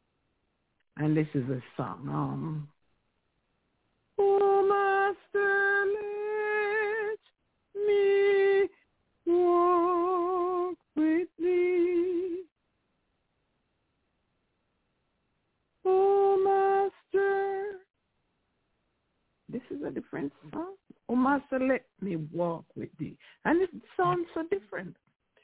And this is a song. Oh, Master, is a different song. Oh, Master, let me walk with thee. And it sounds so different.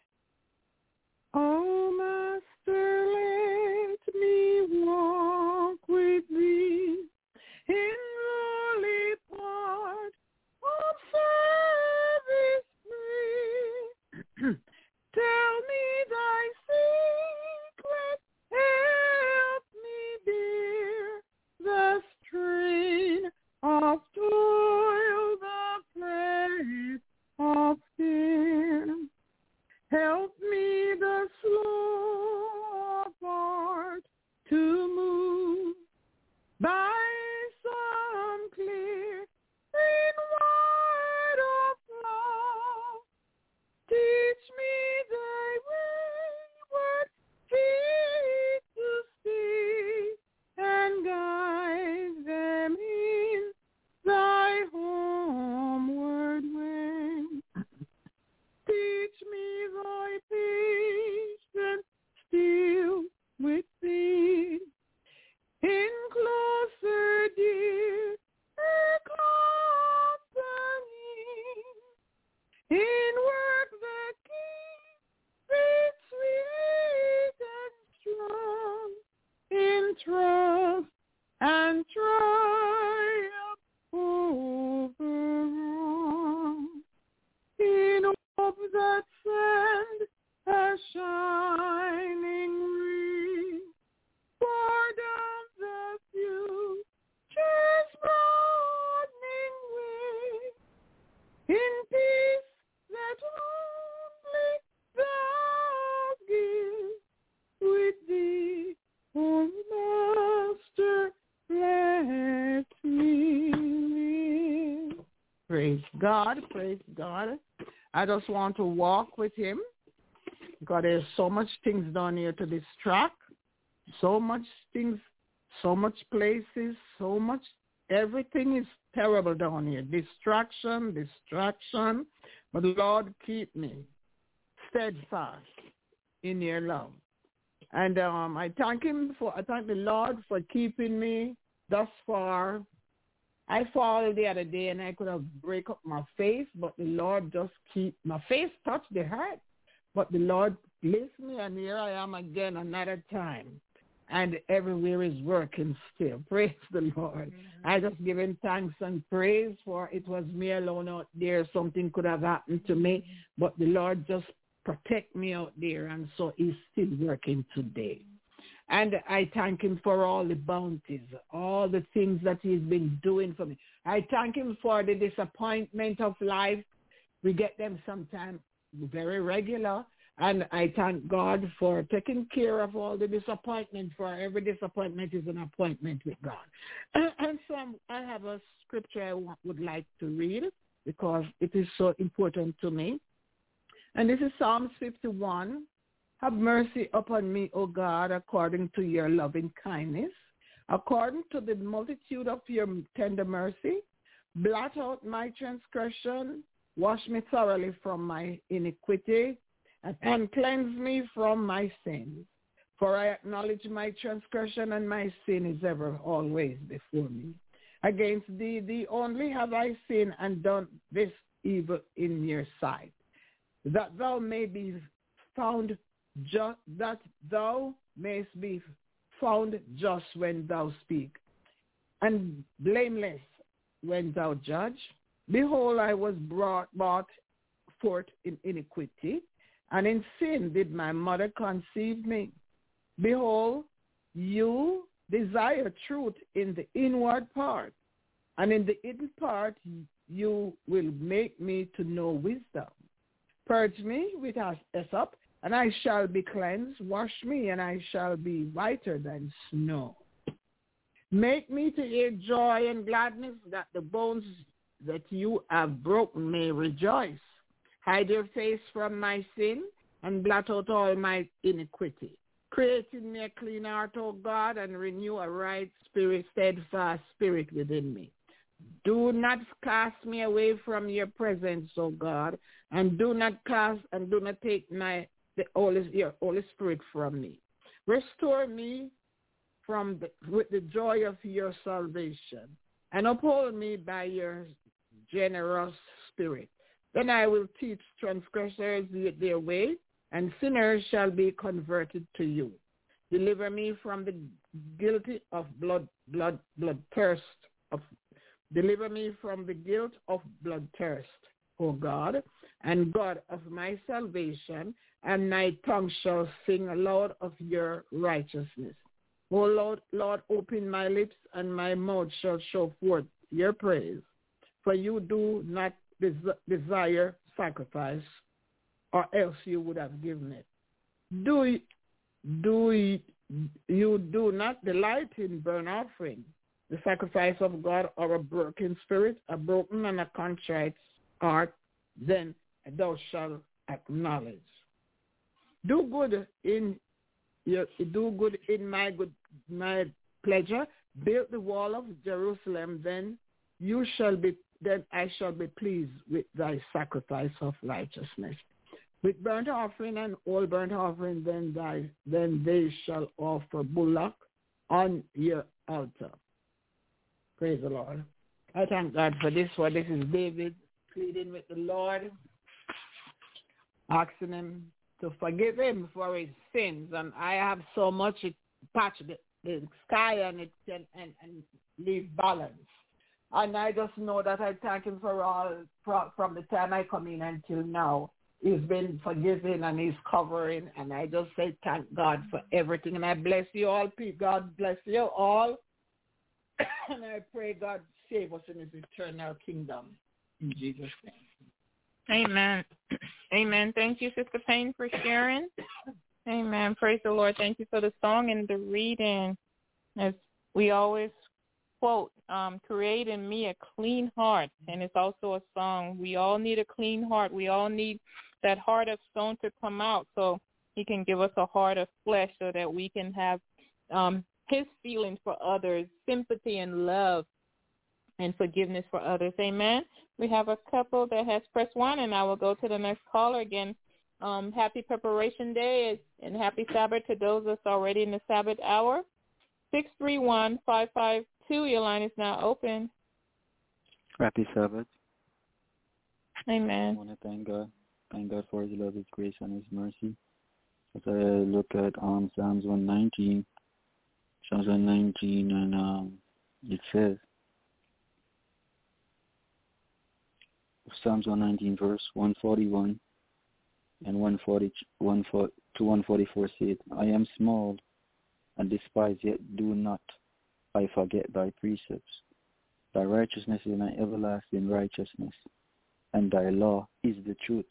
Oh, Master, let me walk with thee in holy part of service free. Tell me thy secret, help me bear the strain of toil, the praise of sin. Help me the slow part to move by some clear in word of love. Teach me thy wayward feet to see and guide them in thy homeward way. Teach me thy patience still with thee in closer dear company, in work that keeps it sweet and strong, in trust and triumph over wrong, in hope that send a shining ray, pour down the future's broadening way, in peace that only thou give, with thee, O Master, let me live. Praise God, praise God. I just want to walk with him because there's so much things down here to distract, so much things, so much places, so much, everything is terrible down here. Distraction. But Lord, keep me steadfast in your love. And I thank the Lord for keeping me thus far. I fall the other day and I could have break up my face, but the Lord just keep my face touched the heart. But the Lord blessed me, and here I am again another time. And everywhere is working still. Praise the Lord. Mm-hmm. I just give him thanks and praise, for it was me alone out there. Something could have happened to me, but the Lord just protect me out there, and so he's still working today. And I thank him for all the bounties, all the things that he's been doing for me. I thank him for the disappointment of life. We get them sometimes very regular. And I thank God for taking care of all the disappointment, for every disappointment is an appointment with God. And so I have a scripture I would like to read because it is so important to me. And this is Psalms 51. Have mercy upon me, O God, according to your loving kindness, according to the multitude of your tender mercy. Blot out my transgression, wash me thoroughly from my iniquity, and cleanse me from my sins. For I acknowledge my transgression, and my sin is ever always before me. Against thee only have I sinned and done this evil in your sight, that thou may be found that thou mayest be found just when thou speak, and blameless when thou judge. Behold, I was brought forth in iniquity, and in sin did my mother conceive me. Behold, you desire truth in the inward part, and in the hidden part you will make me to know wisdom. Purge me with hyssop, and I shall be cleansed. Wash me, and I shall be whiter than snow. Make me to hear joy and gladness, that the bones that you have broken may rejoice. Hide your face from my sin, and blot out all my iniquity. Create in me a clean heart, O God, and renew a right spirit, steadfast spirit within me. Do not cast me away from your presence, O God, and do not take your Holy Spirit from me. Restore me with the joy of your salvation, and uphold me by your generous spirit. Then I will teach transgressors their way, and sinners shall be converted to you. Deliver me from the guilty of bloodthirst. Deliver me from the guilt of bloodthirst, O God, and God of my salvation, and my tongue shall sing aloud of your righteousness. O Lord, open my lips, and my mouth shall show forth your praise. For you do not desire sacrifice, or else you would have given it. You do not delight in burnt offering, the sacrifice of God, or a broken spirit, a broken and a contrite heart, then thou shalt acknowledge. Do good in my pleasure. Build the wall of Jerusalem, then I shall be pleased with thy sacrifice of righteousness. With burnt offering and all burnt offering, then they shall offer bullock on your altar. Praise the Lord. I thank God for this one. This is David pleading with the Lord, asking him to forgive him for his sins. And I have so much it patched the sky and it can and leave balance. And I just know that I thank him for all from the time I come in until now. He's been forgiving and he's covering, and I just say thank God for everything. And I bless you all. God bless you all. And I pray God save us in his eternal kingdom. In Jesus' name. Amen. Amen. Thank you, Sister Payne, for sharing. Amen. Praise the Lord. Thank you for the song and the reading. As we always quote, create in me a clean heart. And it's also a song. We all need a clean heart. We all need that heart of stone to come out so he can give us a heart of flesh so that we can have his feelings for others, sympathy and love and forgiveness for others. Amen. We have a couple that has pressed 1, and I will go to the next caller again. Happy Preparation Day and happy Sabbath to those that's already in the Sabbath hour. 631-552, your line is now open. Happy Sabbath. Amen. I want to thank God. Thank God for his love, his grace, and his mercy. As I look at Psalms 119, and it says, Psalms 119, verse 141 and 140 to 144 said, I am small and despised, yet do not I forget thy precepts. Thy righteousness is my everlasting righteousness, and thy law is the truth.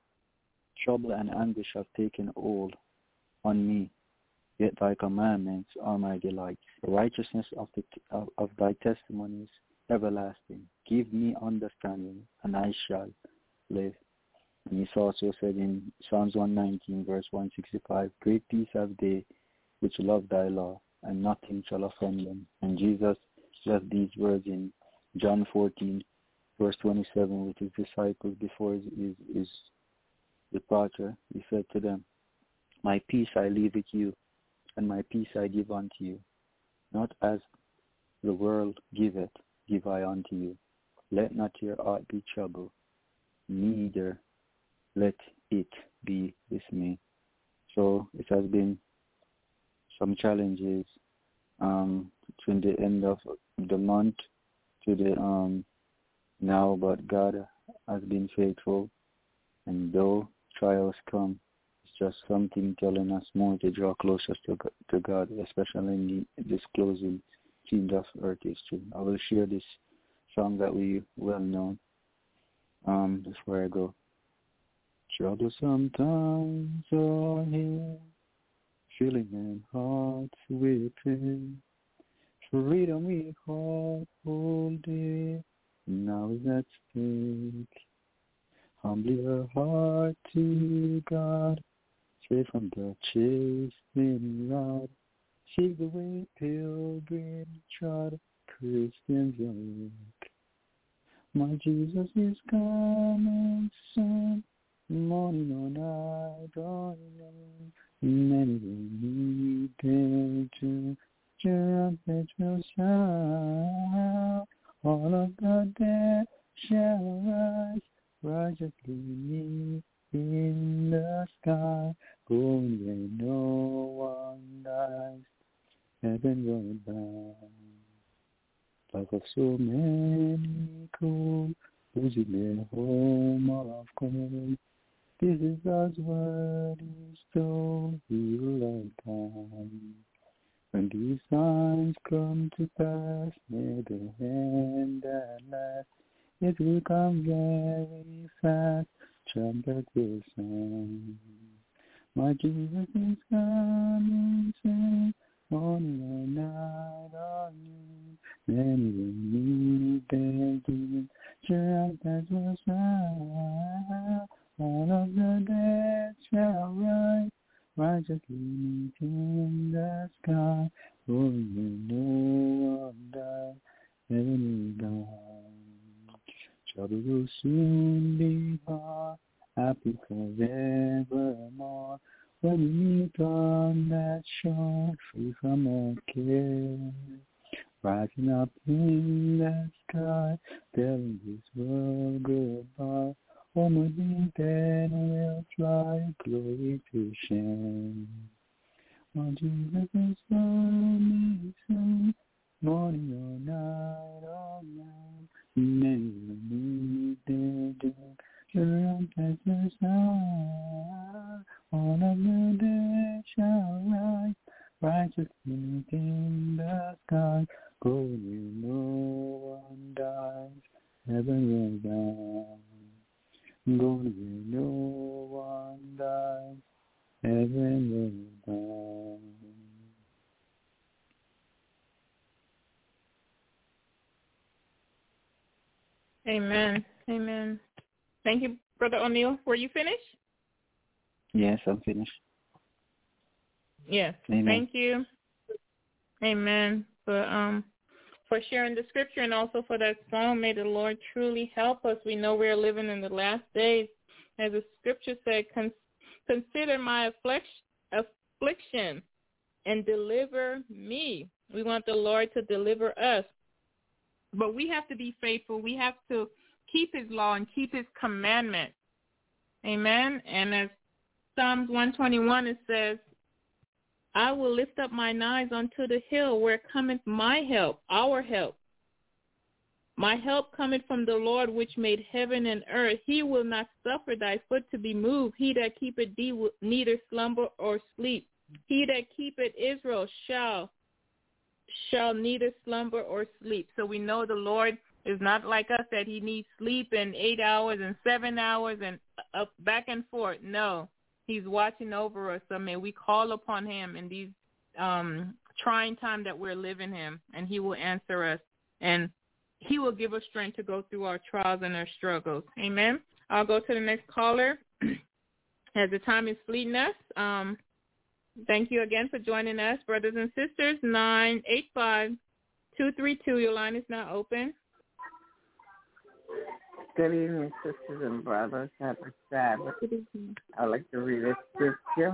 Trouble and anguish have taken hold on me, yet thy commandments are my delights. The righteousness of thy testimonies everlasting. Give me understanding, and I shall live. And it's also said in Psalms 119, verse 165, great peace have they which love thy law, and nothing shall offend them. And Jesus said these words in John 14, verse 27, with his disciples before his departure. He said to them, my peace I leave with you, and my peace I give unto you. Not as the world giveth, give I unto you. Let not your heart be troubled, neither let it be dismayed. So it has been some challenges between the end of the month to the now, but God has been faithful, and though trials come, it's just something telling us more to draw closer to God, especially in this closing scene of Earth history. I will share this song that we well know before I go. Troublesome times are here, filling in hearts with pain. Freedom we hold dear, now is at stake. Humbly our heart to God, safe from the chastening rod. Seek the way pilgrim trod, Christians awake. My Jesus is coming soon, morning or night or noon. Many will need there to trumpets will sound. All of the dead shall rise, righteously in the sky, going where no one dies. Heaven will bow. Like of so many cold, losing their home of gold. This is God's word is told, He will come. When these signs come to pass, near the end at last, it will come very fast, trumpet will sound. My Jesus is coming soon, morning or night or noon. Many will meet their doom, trumpets will sound. All of the dead shall rise, righteously in the sky, going where no one dies, heaven will bow. Trouble will soon be far, happy forevermore, when we meet on that shore, free from all care. Rising up in the sky, telling this world goodbye. Only then will fly, glory to share. When Jesus is coming soon, morning or night or night, many will meet their doom. Trumpets will sound, all of the dead shall rise, righteousness in the sky, going where no one dies, heaven will bow. Going where no one dies, heaven will bow. Amen. Amen. Thank you, Brother O'Neill. Were you finished? Yes, I'm finished. Yes. Amen. Thank you. Amen. For sharing the scripture and also for that song. May the Lord truly help us. We know we're living in the last days. As the scripture said, consider my affliction and deliver me. We want the Lord to deliver us. But we have to be faithful. We have to keep his law and keep his commandment. Amen. And as Psalms 121, it says, I will lift up mine eyes unto the hill where cometh my help, our help. My help cometh from the Lord which made heaven and earth. He will not suffer thy foot to be moved. He that keepeth thee will neither slumber or sleep. He that keepeth Israel shall neither slumber or sleep. So we know the Lord is not like us that he needs sleep in 8 hours and 7 hours and up back and forth. No. He's watching over us, so may we call upon him in these trying time that we're living in, and he will answer us, and he will give us strength to go through our trials and our struggles. Amen. I'll go to the next caller as the time is fleeting us. Thank you again for joining us, brothers and sisters. 985-232, your line is now open. Good evening, sisters and brothers. Happy Sabbath. I'd like to read a scripture.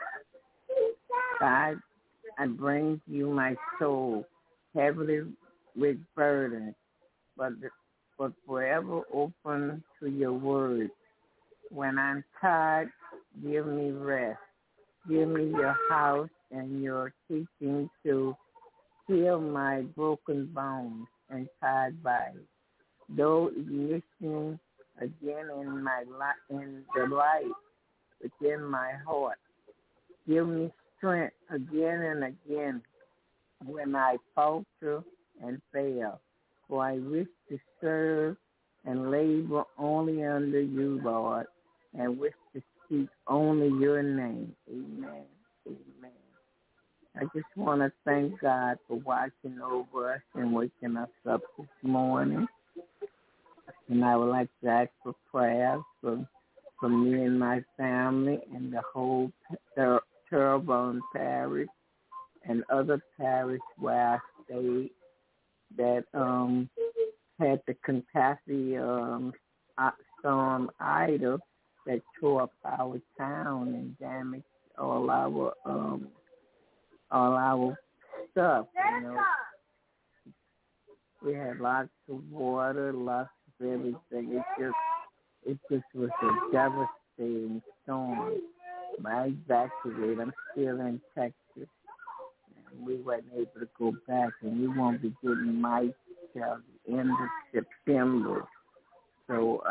God, I bring you my soul, heavily with burdens, but forever open to your word. When I'm tired, give me rest. Give me your house and your teaching to heal my broken bones and tired body. Though ignition again in the light within my heart. Give me strength again and again when I falter and fail. For I wish to serve and labor only under you, Lord, and wish to speak only your name. Amen. Amen. I just want to thank God for watching over us and waking us up this morning. And I would like to ask for prayers for me and my family and the whole Terrebonne Parish and other parish where I stayed that had the Kentucky storm Ida that tore up our town and damaged all our stuff, you know. We had lots of water, lots of everything. It just was a devastating storm. I evacuated. I'm still in Texas. And we weren't able to go back, and we won't be getting mice till the end of September. So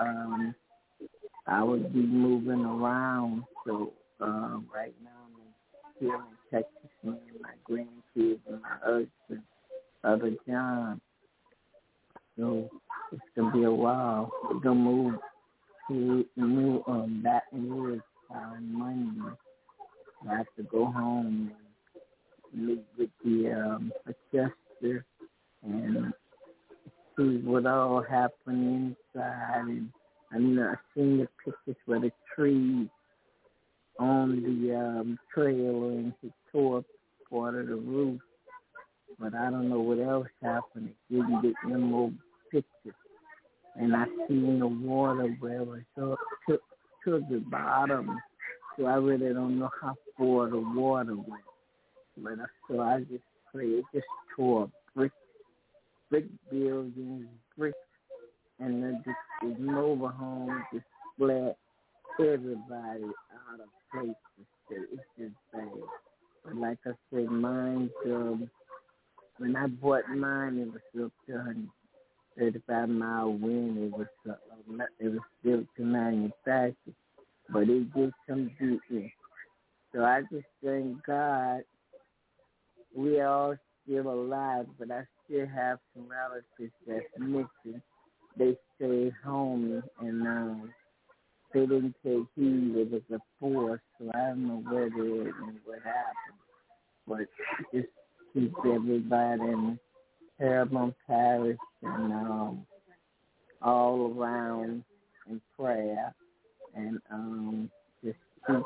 I would be moving around. So right now I'm still in Texas, me and my grandkids and my husband, Brother John. So it's going to be a while. We're going to move back in Woods on Monday. I have to go home and meet with the adjuster and see what all happened inside. And I seen the pictures where the trees on the trailer and he tore up part of the roof. But I don't know what else happened. It didn't get no more pictures. And I seen the water where it was up to the bottom. So I really don't know how far the water went. But so I just pray. It just tore up brick buildings, bricks, and then just mobile homes just splat everybody out of place to stay. It's just bad. But like I said, mine's when I bought mine, it was up to 135-mile wind. It was built to manufacture, but it did some beating. So I just thank God we all still alive, but I still have some relatives that's missing. They stayed home and they didn't take heed. It was a force, so I don't know where they are and what happened. But just keep everybody in Terrebonne Parish and all around in prayer, and just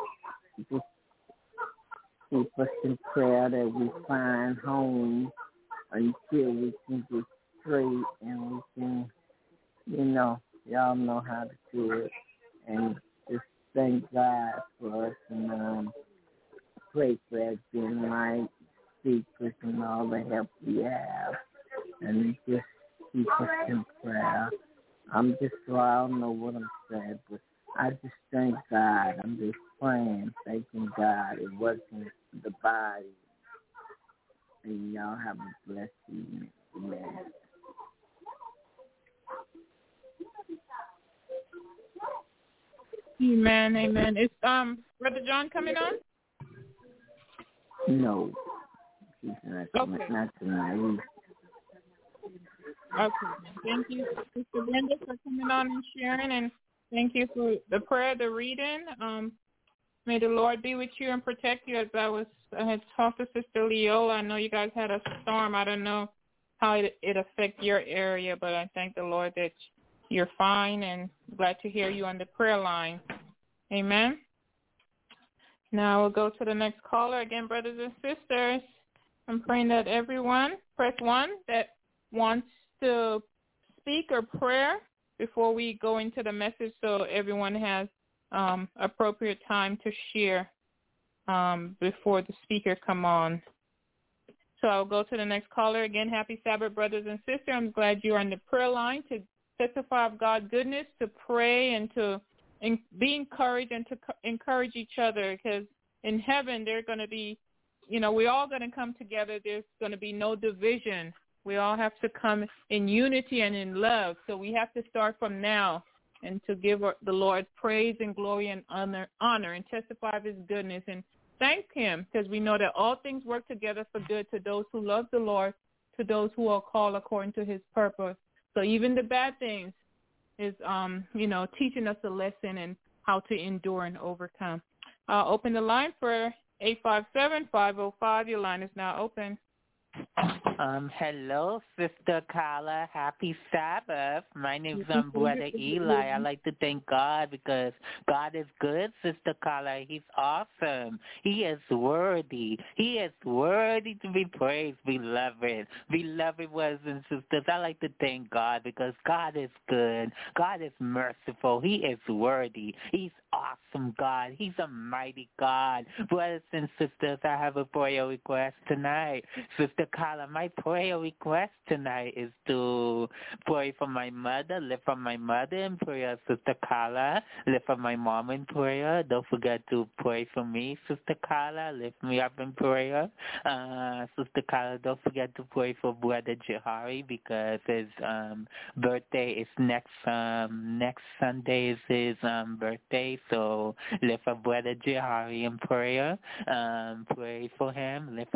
keep us in prayer that we find home until we can get straight and we can, y'all know how to do it, and just thank God for us and pray for that good night. Secrets and all the help we have, and just keep us in prayer. I'm just, I don't know what I'm saying, but I just thank God. I'm just praying, thanking God. It wasn't the body. And y'all have a blessed evening. Amen. Amen, amen. Is Brother John coming on? No. He's not coming, not tonight. Okay. Thank you, Sister Brenda, for coming on and sharing, and thank you for the prayer, the reading. May the Lord be with you and protect you. As I had talked to Sister Leola, I know you guys had a storm. I don't know how it affected your area, but I thank the Lord that you're fine, and glad to hear you on the prayer line. Amen. Now we'll go to the next caller. Again, brothers and sisters, I'm praying that everyone, press 1, that wants to speak or prayer before we go into the message, so everyone has appropriate time to share before the speaker come on. So I'll go to the next caller. Again, happy Sabbath, brothers and sisters. I'm glad you're on the prayer line to testify of God's goodness, to pray, and to be encouraged and to encourage each other, because in heaven they're going to be, we're all going to come together. There's going to be no division. We all have to come in unity and in love. So we have to start from now and to give the Lord praise and glory and honor and testify of his goodness and thank him, because we know that all things work together for good to those who love the Lord, to those who are called according to his purpose. So even the bad things is, teaching us a lesson and how to endure and overcome. I'll open the line for 857-505. Your line is now open. Hello, Sister Carla. Happy Sabbath. My name's Brother Eli. I like to thank God because God is good, Sister Carla. He's awesome. He is worthy. He is worthy to be praised, beloved. Beloved brothers and sisters, I like to thank God because God is good. God is merciful. He is worthy. He's awesome God. He's a mighty God. Brothers and sisters, I have a prayer request tonight. Sister Carla, my prayer request tonight is to pray for my mother. Lift up my mother in prayer, Sister Carla. Lift up my mom in prayer. Don't forget to pray for me, Sister Carla. Lift me up in prayer. Sister Carla, don't forget to pray for Brother Jahari because his birthday is next Sunday is his birthday. So lift up Brother Jahari in prayer. Pray for him. Lift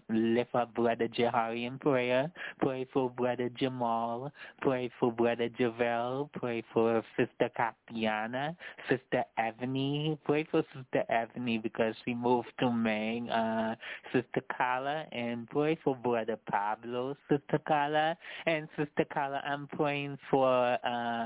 up Brother Jahari in prayer. Pray for Brother Jamal. Pray for Brother Javel. Pray for Sister Katiana. Sister Ebony. Pray for Sister Ebony because she moved to Maine. Sister Carla, and pray for Brother Pablo, Sister Carla. And Sister Carla, I'm praying for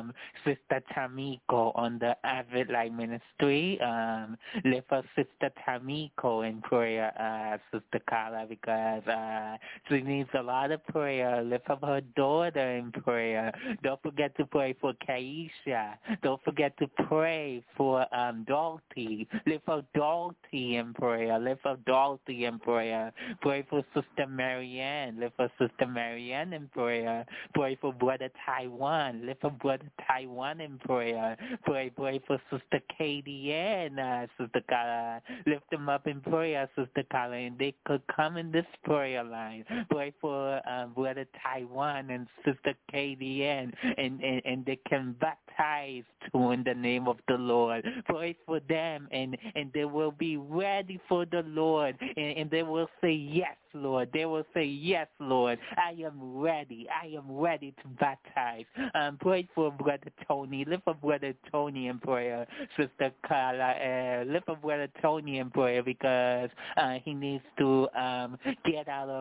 Sister Tamiko on the Avid Light Ministry. Lift up Sister Tamiko in prayer, Sister Carla, because she needs a lot of prayer. Lift up her daughter in prayer. Don't forget to pray for Kaisha. Don't forget to pray for Dalty. Lift up Dalty in prayer. Lift up Dalty in prayer. Pray for Sister Marianne. Lift up Sister Marianne in prayer. Pray for Brother Taiwan. Lift up Brother Taiwan in prayer. Pray for Sister Katie Ann, Sister Carla. Lift them up in prayer, Sister Carla, and they could come in this prayer line. Pray for Brother Taiwan and Sister Katie Ann, and they can baptize too in the name of the Lord. Pray for them, and they will be ready for the Lord, and they will say, yes, Lord. They will say, yes, Lord, I am ready. I am ready to baptize. Pray for Brother Tony. Lift up Brother Tony in prayer, Sister Carla. Lift up Brother Tony in prayer because he needs to get out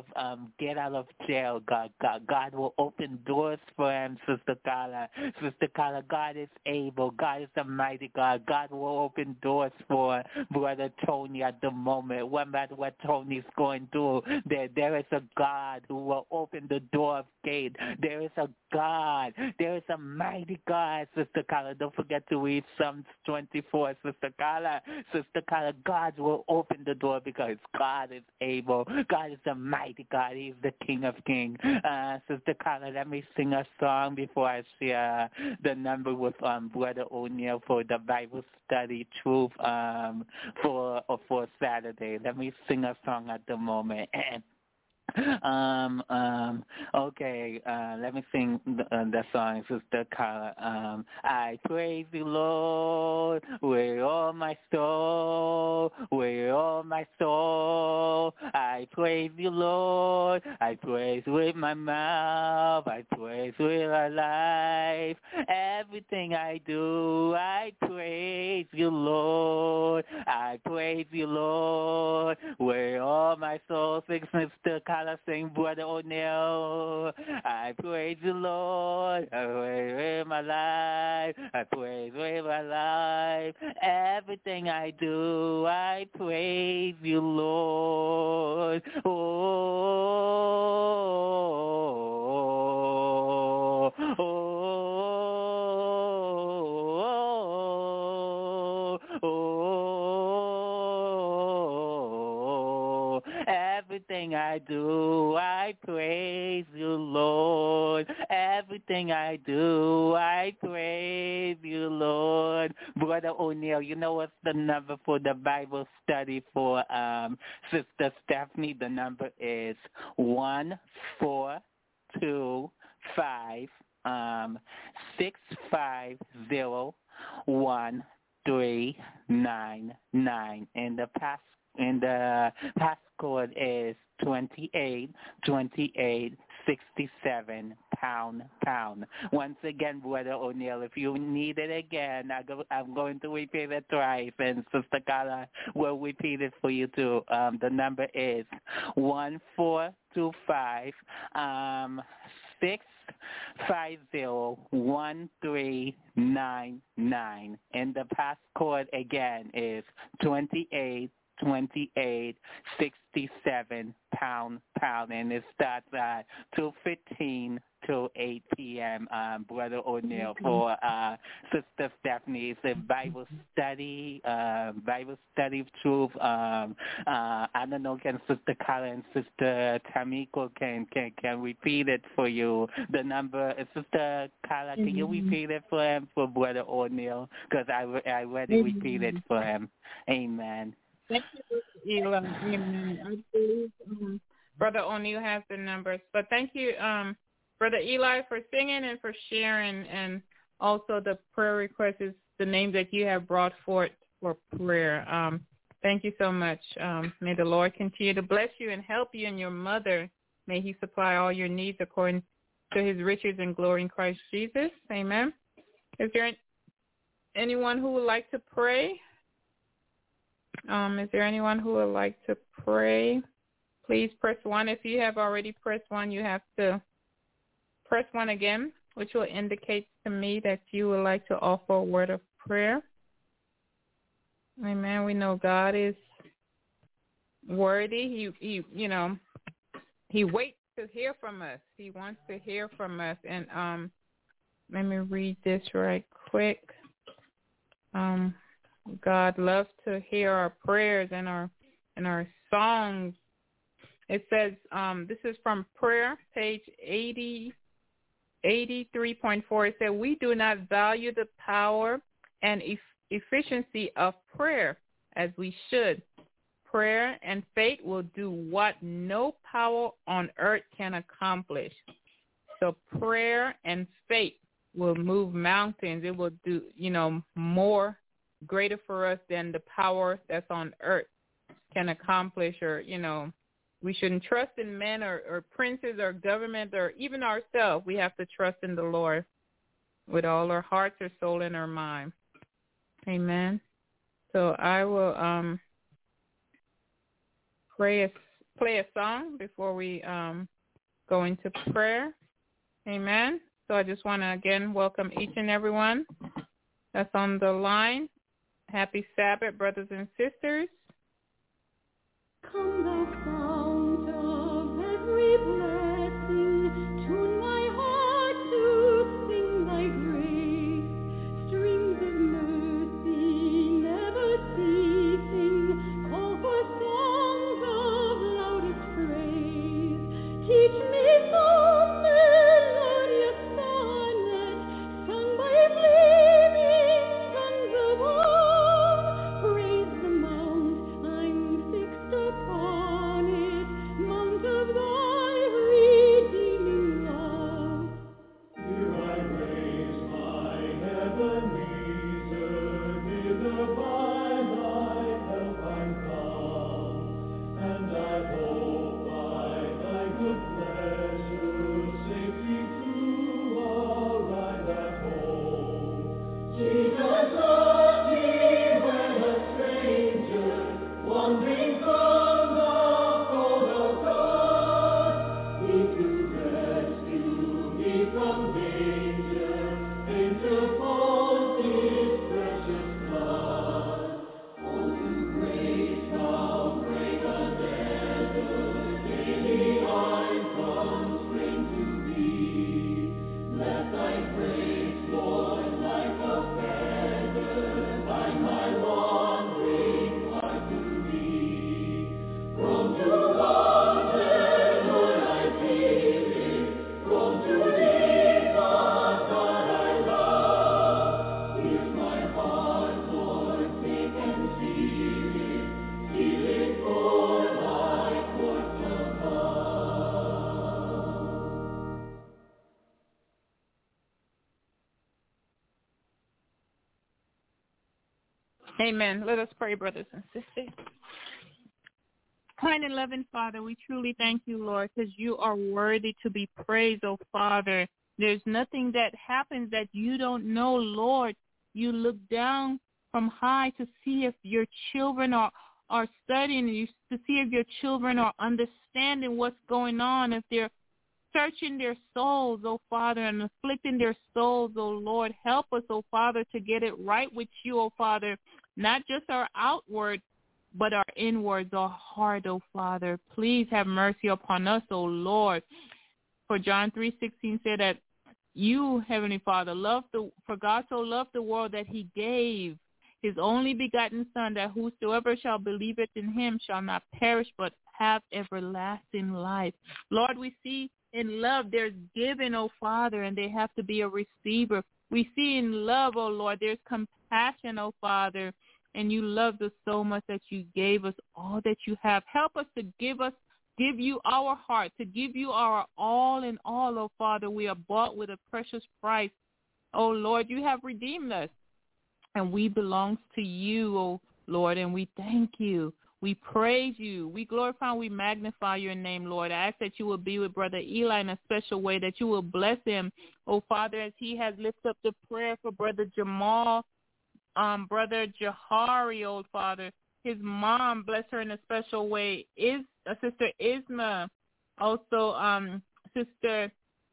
of jail. God will open doors for him, Sister Carla. Sister Carla, God is able. God is a mighty God. God will open doors for Brother Tony at the moment. No matter what Tony's going through, there is a God who will open the door of gate. There is a God. There is a mighty God, Sister Carla. Don't forget to read Psalms 24, Sister Carla. Sister Carla, God will open the door because God is able. God is a mighty God. He is the King of Kings. Sister Carla, let me sing a song before I share the number with Brother O'Neill for the Bible study truth for Saturday. Let me sing a song at the moment. Okay, let me sing the song, Sister Carla. I praise you, Lord, with all my soul, with all my soul. I praise you, Lord, I praise with my mouth, I praise with my life. Everything I do, I praise you, Lord, I praise you, Lord, with all my soul. Sing, Sister Carla. Sing, Brother O'Neill. I praise you, Lord. I praise with my life. I praise with my life. Everything I do, I praise you, Lord. Oh, oh, oh, oh. Everything I do, I praise you, Lord. Everything I do, I praise you, Lord. Brother O'Neill, you know what's the number for the Bible study for Sister Stephanie? The number is 1-425-650-1399, and the passcode is 286867 pound. Once again, Brother O'Neill, if you need it again, I'm going to repeat it twice, and Sister Carla will repeat it for you too. The number is 1425 650-1399, and the passcode again is 2867 pound, and it starts at 2:15 to 8 p.m., Brother O'Neill, for Sister Stephanie's Bible study truth. I don't know, can Sister Carla and Sister Tamiko can repeat it for you? The number, Sister Carla, can you repeat it for him, for Brother O'Neill? Because I already repeated for him. Amen. Thank you, Eli. Amen. I believe Brother O'Neill has the numbers. But thank you, Brother Eli, for singing and for sharing, and also the prayer request is the name that you have brought forth for prayer. Thank you so much. May the Lord continue to bless you and help you and your mother. May he supply all your needs according to his riches and glory in Christ Jesus. Amen. Is there anyone who would like to pray? Is there anyone who would like to pray? Please press 1. If you have already pressed 1, you have to press 1 again, which will indicate to me that you would like to offer a word of prayer. Amen. We know God is worthy. He waits to hear from us. He wants to hear from us. And let me read this right quick. God loves to hear our prayers and our songs. It says, this is from prayer, page 83.4. It said, we do not value the power and efficiency of prayer as we should. Prayer and faith will do what no power on earth can accomplish. So prayer and faith will move mountains. It will do, more greater for us than the power that's on earth can accomplish, or, we shouldn't trust in men or princes or government or even ourselves. We have to trust in the Lord with all our hearts, our soul, and our mind. Amen. So I will play a song before we go into prayer. Amen. So I just want to, again, welcome each and everyone that's on the line. Happy Sabbath, brothers and sisters. Come thou fount of every blessing, tune my heart to sing thy grace. Streams of mercy never ceasing, call for songs of loudest praise. Teach me some melodious sonnet, sung by flaming sons above. Praise the mount I'm fixed upon it, mount of thy redeeming love. Here I raise my Ebenezer, thither by thy help I'm come, and I hope by thy good pleasure safely to arrive at home. Jesus, love me when a stranger, wandering from the fold of God, He to rescue me from danger, interpose His precious blood. Oh, to grace thou bring a desert, daily I'm constrained to thee. Let thy grace, Lord, like a feather, bind my wandering heart to thee. From to wander, Lord, I feel it, from to thee, God I love. Here's my heart, Lord, take and seal it for thy courts above. Amen. Let us pray, brothers and sisters. Kind and loving Father, we truly thank you, Lord, because you are worthy to be praised, oh Father. There's nothing that happens that you don't know, Lord. You look down from high to see if your children are studying, to see if your children are understanding what's going on, if they're searching their souls, oh Father, and afflicting their souls, oh Lord. Help us, oh Father, to get it right with you, oh Father, not just our outward, but our inwards, our heart, oh Father. Please have mercy upon us, oh Lord. For John 3:16 said that you, Heavenly Father, for God so loved the world that he gave his only begotten Son, that whosoever shall believeth in him shall not perish but have everlasting life. Lord, we see in love there's giving, oh Father, and they have to be a receiver. We see in love, oh Lord, there's compassion, oh Father, and you loved us so much that you gave us all that you have. Help us to give you our heart, to give you our all in all, oh Father. We are bought with a precious price. Oh Lord, you have redeemed us, and we belong to you, oh Lord, and we thank you. We praise you. We glorify and we magnify your name, Lord. I ask that you will be with Brother Eli in a special way, that you will bless him, oh Father, as he has lifted up the prayer for Brother Jamal, Brother Jahari, oh Father. His mom, bless her in a special way, is Sister Isma, also Sister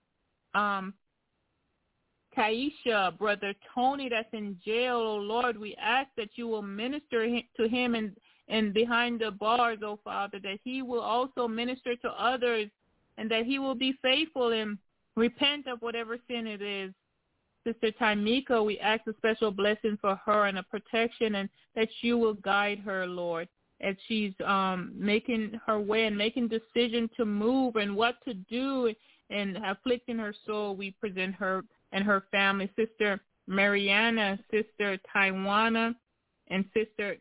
Kaisha, Brother Tony that's in jail, oh Lord. We ask that you will minister to him and behind the bars, oh Father, that he will also minister to others, and that he will be faithful and repent of whatever sin it is. Sister Tamika, we ask a special blessing for her and a protection, and that you will guide her, Lord, as she's making her way and making decisions to move and what to do and afflicting her soul. We present her and her family, Sister Mariana, Sister Taiwana, and Sister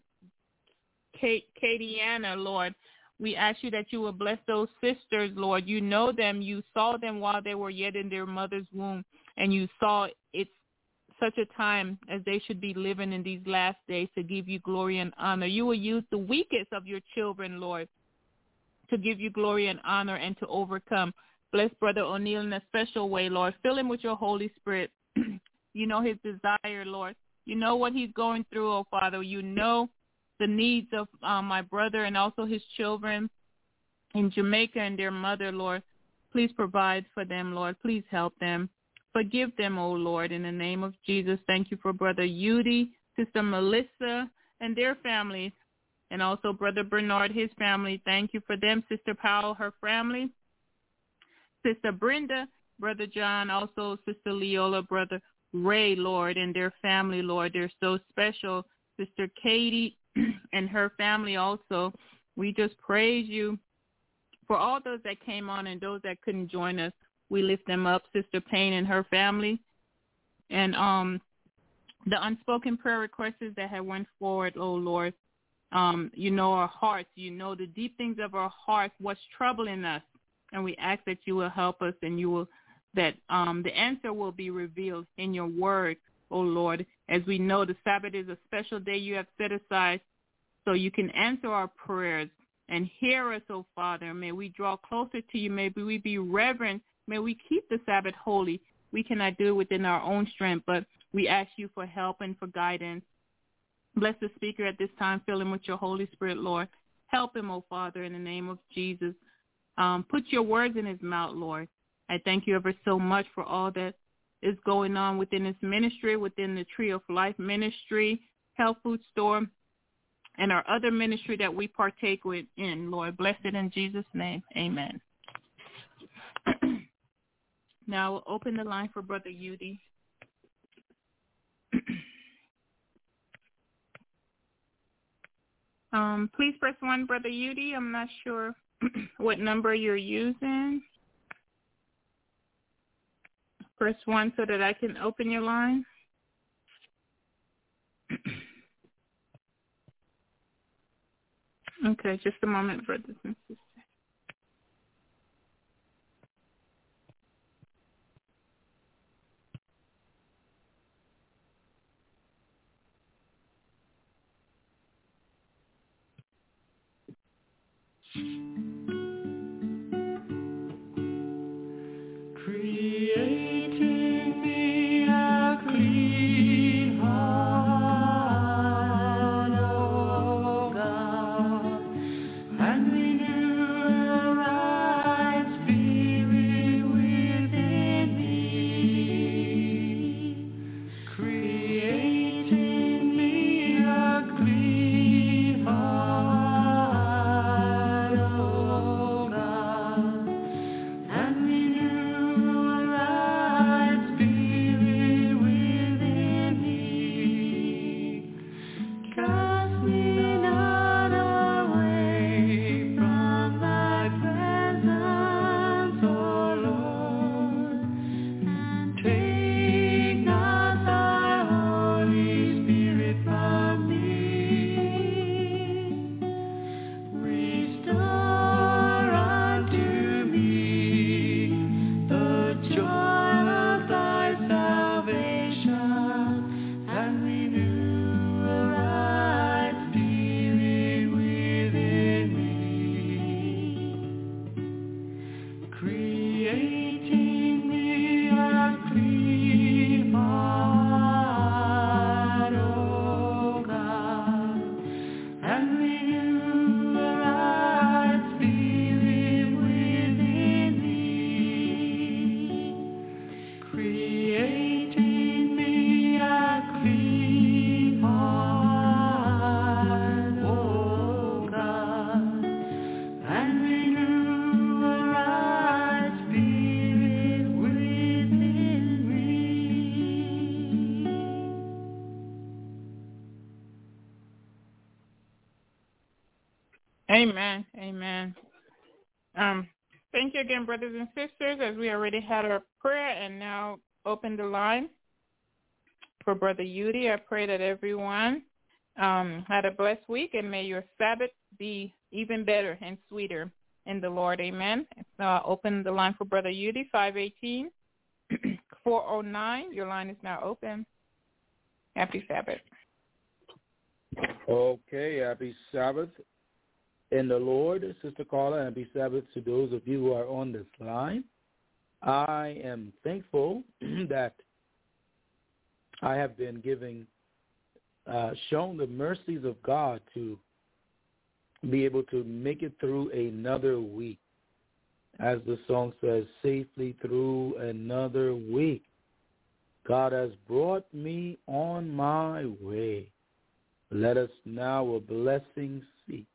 Katiana, Lord. We ask you that you will bless those sisters, Lord. You know them. You saw them while they were yet in their mother's womb, and you saw it's such a time as they should be living in these last days to give you glory and honor. You will use the weakest of your children, Lord, to give you glory and honor and to overcome. Bless Brother O'Neill in a special way, Lord. Fill him with your Holy Spirit. You know his desire, Lord. You know what he's going through, oh Father. You know the needs of my brother and also his children in Jamaica and their mother, Lord. Please provide for them, Lord. Please help them. Forgive them, oh Lord, in the name of Jesus. Thank you for Brother Yudi, Sister Melissa, and their families, and also Brother Bernard, his family. Thank you for them. Sister Powell, her family. Sister Brenda, Brother John, also Sister Leola, Brother Ray, Lord, and their family, Lord. They're so special. Sister Katie and her family also. We just praise you for all those that came on and those that couldn't join us. We lift them up, Sister Payne and her family. And the unspoken prayer requests that have went forward, oh Lord. You know our hearts. You know the deep things of our hearts, what's troubling us. And we ask that you will help us, and you will that the answer will be revealed in your word, oh Lord. As we know, the Sabbath is a special day you have set aside so you can answer our prayers and hear us, oh Father. May we draw closer to you. May we be reverent. May we keep the Sabbath holy. We cannot do it within our own strength, but we ask you for help and for guidance. Bless the speaker at this time. Fill him with your Holy Spirit, Lord. Help him, oh Father, in the name of Jesus. Put your words in his mouth, Lord. I thank you ever so much for all that is going on within this ministry, within the Tree of Life ministry, Health Food Store, and our other ministry that we partake in, Lord. Bless it in Jesus' name. Amen. Now we'll open the line for Brother Yudi. Please press 1, Brother Yudi. I'm not sure what number you're using. Press 1 so that I can open your line. Okay, just a moment, brothers and sisters. Creating me a clean heart, O God, and renew a right spirit within me. Creating me a clean heart, O God, and renew Creating me a clean heart, O God, and renew a right spirit within me. Creating me a clean heart, O God, and renew a right spirit within me. Amen. Amen. Thank you again, brothers and sisters, as we already had our prayer and now open the line for Brother Yudi. I pray that everyone had a blessed week, and may your Sabbath be even better and sweeter in the Lord. Amen. So I'll open the line for Brother Yudi, 518-409. Your line is now open. Happy Sabbath. Okay, happy Sabbath in the Lord, Sister Carla. Happy Sabbath to those of you who are on this line. I am thankful that I have been shown the mercies of God to be able to make it through another week. As the song says, safely through another week. God has brought me on my way. Let us now a blessing seek.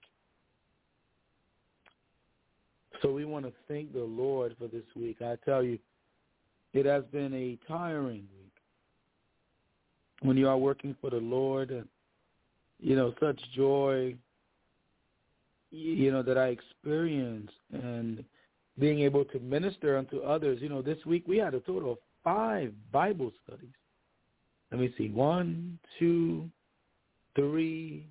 So we want to thank the Lord for this week. I tell you, it has been a tiring week. When you are working for the Lord, such joy, that I experience, and being able to minister unto others. This week we had a total of 5 Bible studies. Let me see, 1, 2, 3,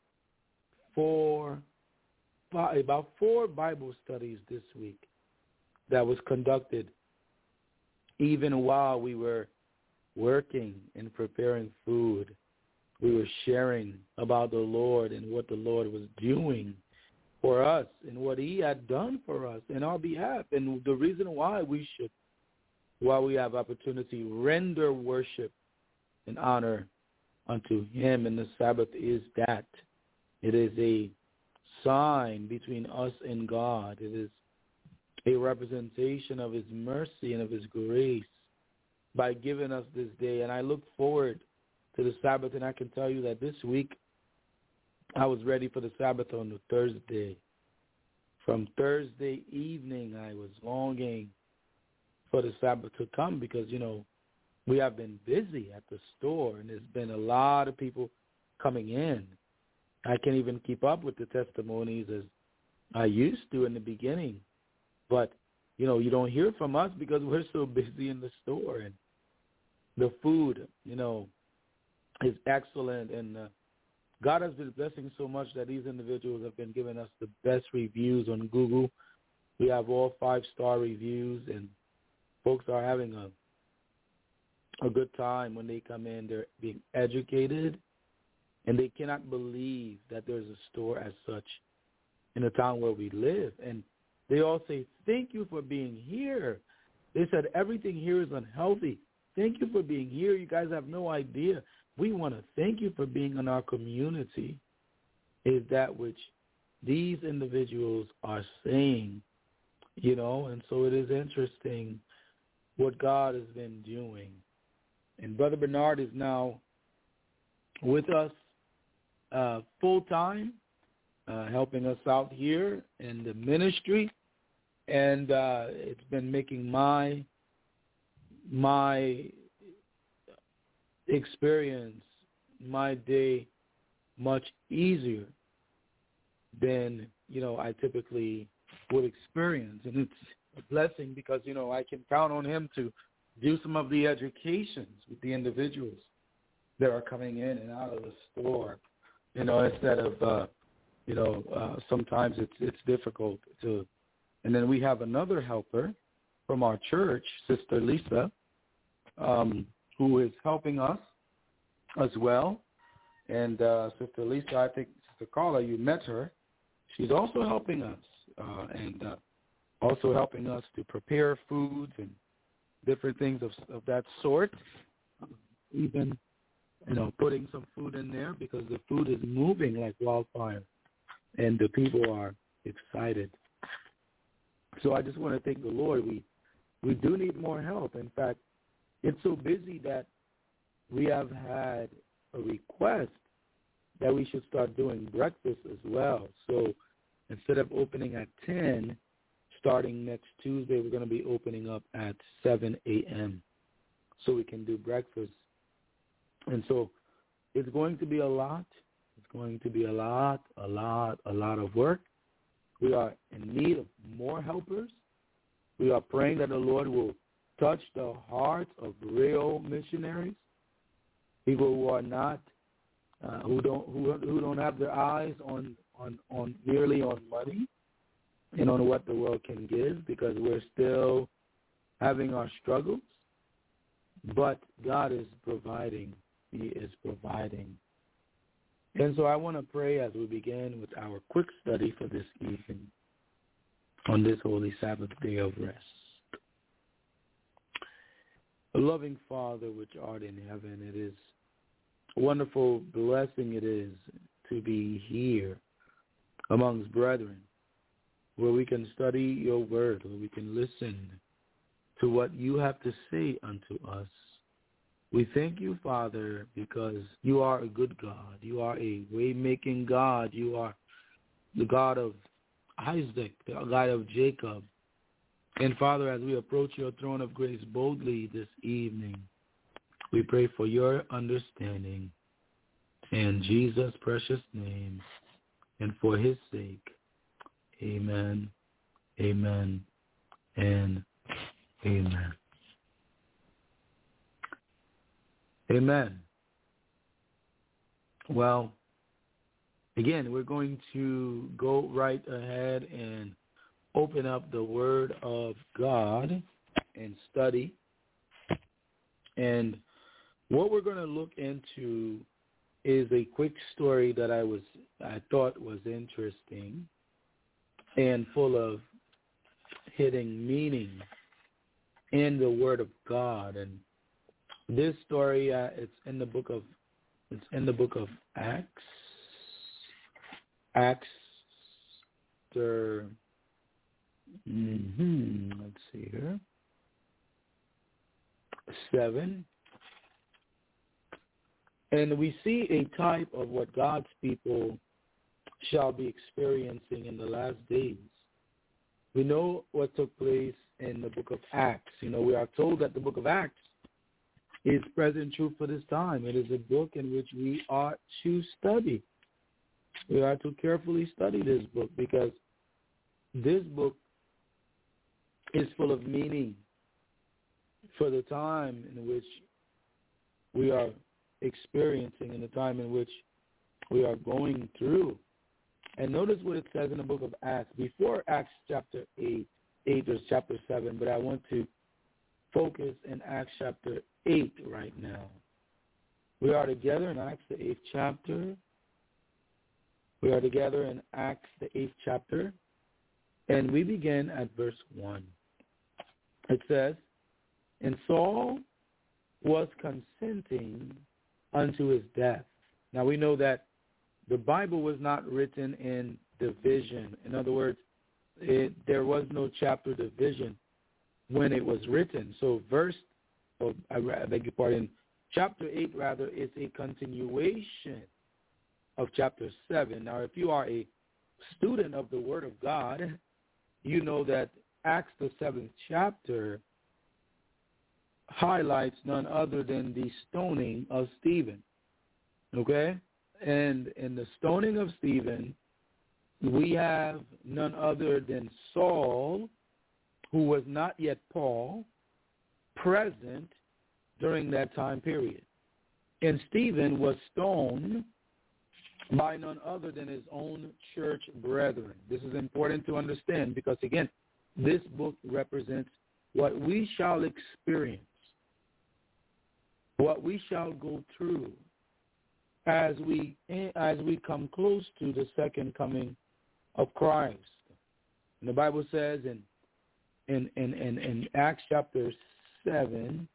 4, 5, about 4 Bible studies this week that was conducted even while we were working and preparing food. We were sharing about the Lord and what the Lord was doing for us and what he had done for us in our behalf. And the reason why we should, while we have opportunity, render worship and honor unto him in the Sabbath is that it is a sign between us and God. It is a representation of his mercy and of his grace by giving us this day. And I look forward to the Sabbath, and I can tell you that this week I was ready for the Sabbath on the Thursday. From Thursday evening, I was longing for the Sabbath to come because, we have been busy at the store, and there's been a lot of people coming in. I can't even keep up with the testimonies as I used to in the beginning. But, you don't hear from us because we're so busy in the store. And the food, is excellent. And God has been blessing so much that these individuals have been giving us the best reviews on Google. We have all 5-star reviews, and folks are having a good time when they come in. They're being educated, and they cannot believe that there's a store as such in the town where we live. And they all say, thank you for being here. They said everything here is unhealthy. Thank you for being here. You guys have no idea. We want to thank you for being in our community, is that which these individuals are saying, and so it is interesting what God has been doing. And Brother Bernard is now with us full-time, helping us out here in the ministry, and it's been making my experience, my day, much easier than, I typically would experience. And it's a blessing because, I can count on him to do some of the educations with the individuals that are coming in and out of the store, instead of, sometimes it's difficult to. And then we have another helper from our church, Sister Lisa, who is helping us as well. And Sister Lisa, I think, Sister Carla, you met her. She's also helping us. And also helping us to prepare foods and different things of that sort. Even, putting some food in there because the food is moving like wildfire and the people are excited. So I just want to thank the Lord. We do need more help. In fact, it's so busy that we have had a request that we should start doing breakfast as well. So instead of opening at 10, starting next Tuesday, we're going to be opening up at 7 a.m. so we can do breakfast. And so it's going to be a lot. It's going to be a lot of work. We are in need of more helpers. We are praying that the Lord will touch the hearts of real missionaries, people who are not, who don't have their eyes on merely on money and on what the world can give, because we're still having our struggles. But God is providing. He is providing. And so I want to pray as we begin with our quick study for this evening on this holy Sabbath day of rest. A loving Father which art in heaven, it is a wonderful blessing it is to be here amongst brethren, where we can study your word, where we can listen to what you have to say unto us. We thank you, Father, because you are a good God. You are a way-making God. You are the God of Isaac, the God of Jacob. And, Father, as we approach your throne of grace boldly this evening, we pray for your understanding in Jesus' precious name and for his sake. Amen, amen, and amen. Amen. Well, again, we're going to go right ahead and open up the Word of God and study. And what we're going to look into is a quick story that I thought was interesting and full of hidden meaning in the Word of God. And this story, it's in the book of Acts. Acts, let's see here, 7. And we see a type of what God's people shall be experiencing in the last days. We know what took place in the book of Acts. We are told that the book of Acts is present truth for this time. It is a book in which we are to study. We are to carefully study this book because this book is full of meaning for the time in which we are experiencing and the time in which we are going through. And notice what it says in the book of Acts. Before Acts chapter 8, there's chapter 7, but I want to focus in Acts chapter 8 right now. We are together in Acts the 8th chapter. We are together in Acts the 8th chapter, and we begin at verse 1. It says, "And Saul was consenting unto his death." Now we know that the Bible was not written in division. In other words, there was no chapter division when it was written. So chapter 8 rather is a continuation of chapter 7. Now, if you are a student of the Word of God, you know that Acts the 7th chapter highlights none other than the stoning of Stephen. Okay? And in the stoning of Stephen, we have none other than Saul, who was not yet Paul, present during that time period. And Stephen was stoned by none other than his own church brethren. This is important to understand because, again, this book represents what we shall experience, what we shall go through as we come close to the second coming of Christ. And the Bible says in in Acts chapter 7,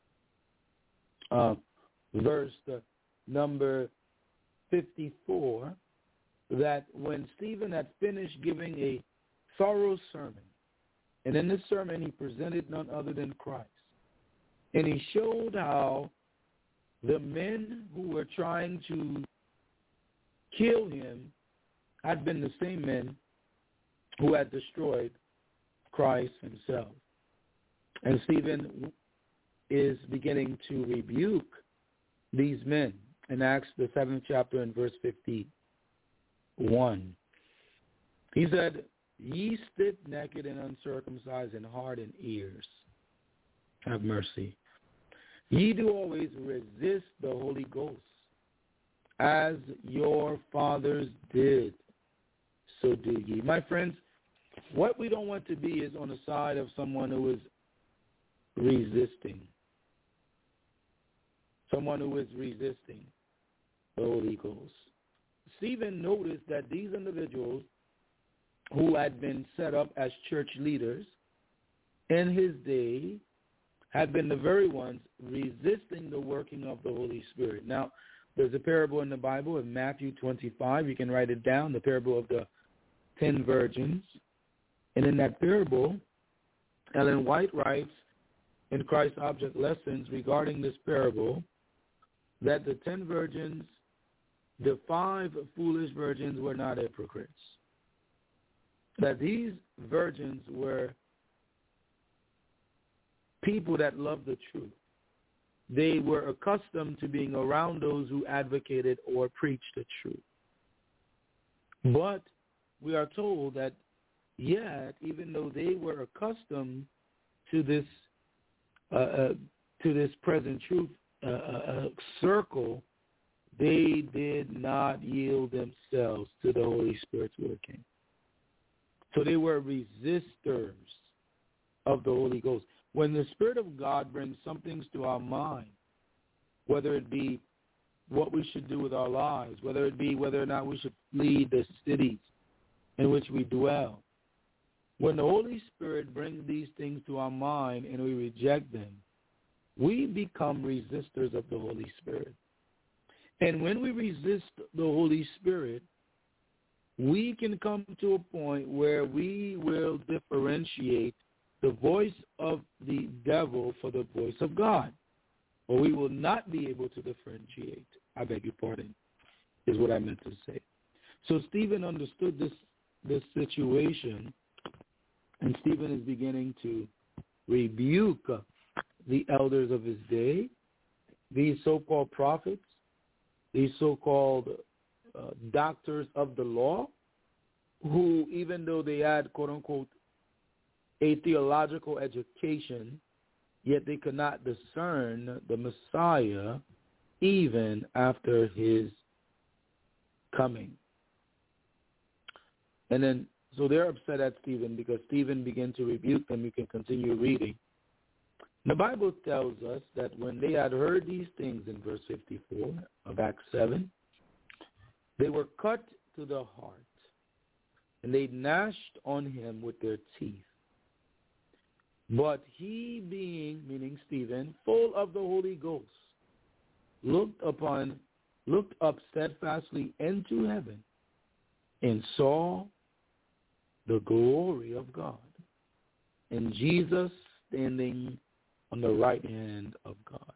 verse number 54, that when Stephen had finished giving a thorough sermon, and in this sermon he presented none other than Christ, and he showed how the men who were trying to kill him had been the same men who had destroyed Christ himself. And Stephen is beginning to rebuke these men in Acts, the 7th chapter, and verse 51. He said, "Ye stiff-necked and uncircumcised in heart and ears, have mercy. Ye do always resist the Holy Ghost, as your fathers did, so do ye." My friends, what we don't want to be is on the side of someone who is resisting. Someone who is resisting the Holy Ghost. Stephen noticed that these individuals who had been set up as church leaders in his day had been the very ones resisting the working of the Holy Spirit. Now, there's a parable in the Bible in Matthew 25. You can write it down, the parable of the 10 virgins. And in that parable, Ellen White writes in Christ's Object Lessons regarding this parable that the 10 virgins, the 5 foolish virgins were not hypocrites. That these virgins were people that loved the truth. They were accustomed to being around those who advocated or preached the truth. But we are told that yet, even though they were accustomed to this present truth circle, they did not yield themselves to the Holy Spirit's working. So they were resistors of the Holy Ghost. When the Spirit of God brings some things to our mind, whether it be what we should do with our lives, whether it be whether or not we should flee the cities in which we dwell, when the Holy Spirit brings these things to our mind and we reject them, we become resistors of the Holy Spirit. And when we resist the Holy Spirit, we can come to a point where we will differentiate the voice of the devil for the voice of God. Or we will not be able to differentiate. I beg your pardon, is what I meant to say. So Stephen understood this situation, and Stephen is beginning to rebuke the elders of his day, these so-called prophets, these so-called doctors of the law, who, even though they had, quote-unquote, a theological education, yet they could not discern the Messiah even after his coming. And then, so they're upset at Stephen because Stephen began to rebuke them. You can continue reading. The Bible tells us that when they had heard these things in verse 54 of Acts 7, they were cut to the heart, and they gnashed on him with their teeth. But he being, meaning Stephen, full of the Holy Ghost, looked up steadfastly into heaven and saw the glory of God and Jesus standing on the right hand of God.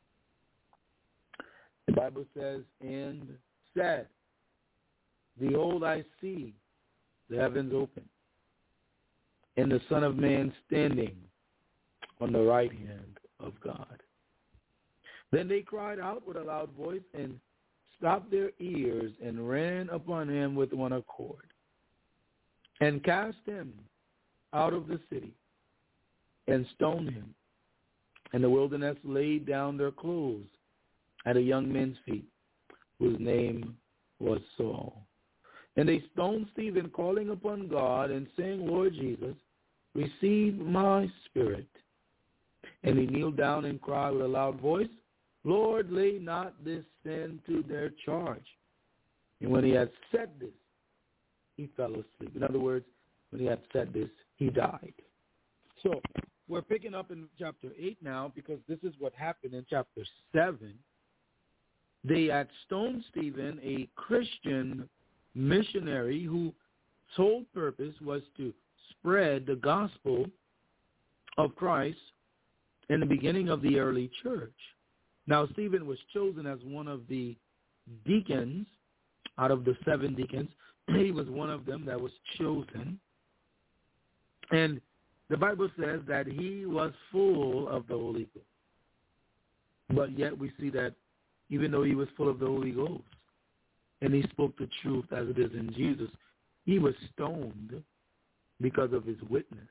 The Bible says, and said, behold, I see the heavens open, and the Son of Man standing on the right hand of God. Then they cried out with a loud voice and stopped their ears and ran upon him with one accord and cast him out of the city and stoned him. In the wilderness laid down their clothes at a young man's feet, whose name was Saul. And they stoned Stephen, calling upon God and saying, Lord Jesus, receive my spirit. And he kneeled down and cried with a loud voice, Lord, lay not this sin to their charge. And when he had said this, he fell asleep. In other words, when he had said this, he died. So we're picking up in chapter 8 now because this is what happened in chapter 7. They had stoned Stephen, a Christian missionary whose sole purpose was to spread the gospel of Christ in the beginning of the early church. Now, Stephen was chosen as one of the deacons out of the 7 deacons. He was one of them that was chosen. And the Bible says that he was full of the Holy Ghost. But yet we see that even though he was full of the Holy Ghost and he spoke the truth as it is in Jesus, he was stoned because of his witness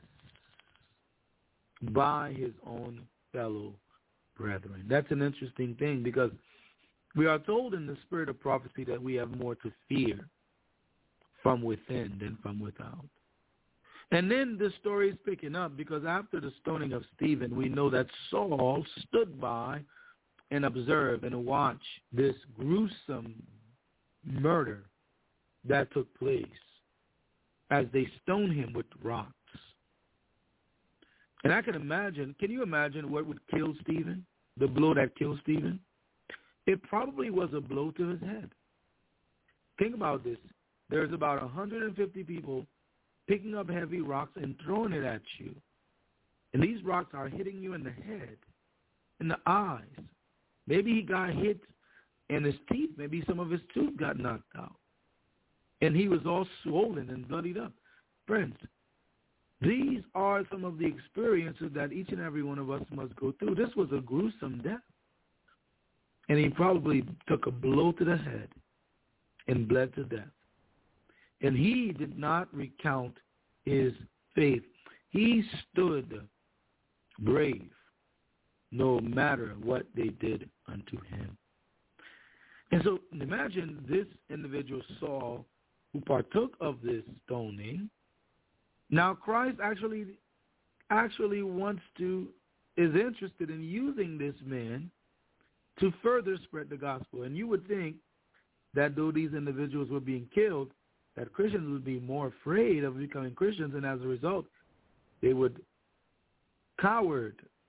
by his own fellow brethren. That's an interesting thing because we are told in the spirit of prophecy that we have more to fear from within than from without. And then the story is picking up because after the stoning of Stephen, we know that Saul stood by and observed and watched this gruesome murder that took place as they stoned him with rocks. And I can you imagine what would kill Stephen, the blow that killed Stephen? It probably was a blow to his head. Think about this. There's about 150 people picking up heavy rocks and throwing it at you. And these rocks are hitting you in the head, in the eyes. Maybe he got hit in his teeth. Maybe some of his tooth got knocked out. And he was all swollen and bloodied up. Friends, these are some of the experiences that each and every one of us must go through. This was a gruesome death. And he probably took a blow to the head and bled to death. And he did not recount his faith. He stood brave no matter what they did unto him. And so imagine this individual Saul who partook of this stoning. Now Christ actually is interested in using this man to further spread the gospel. And you would think that though these individuals were being killed, that Christians would be more afraid of becoming Christians, and as a result, they would cower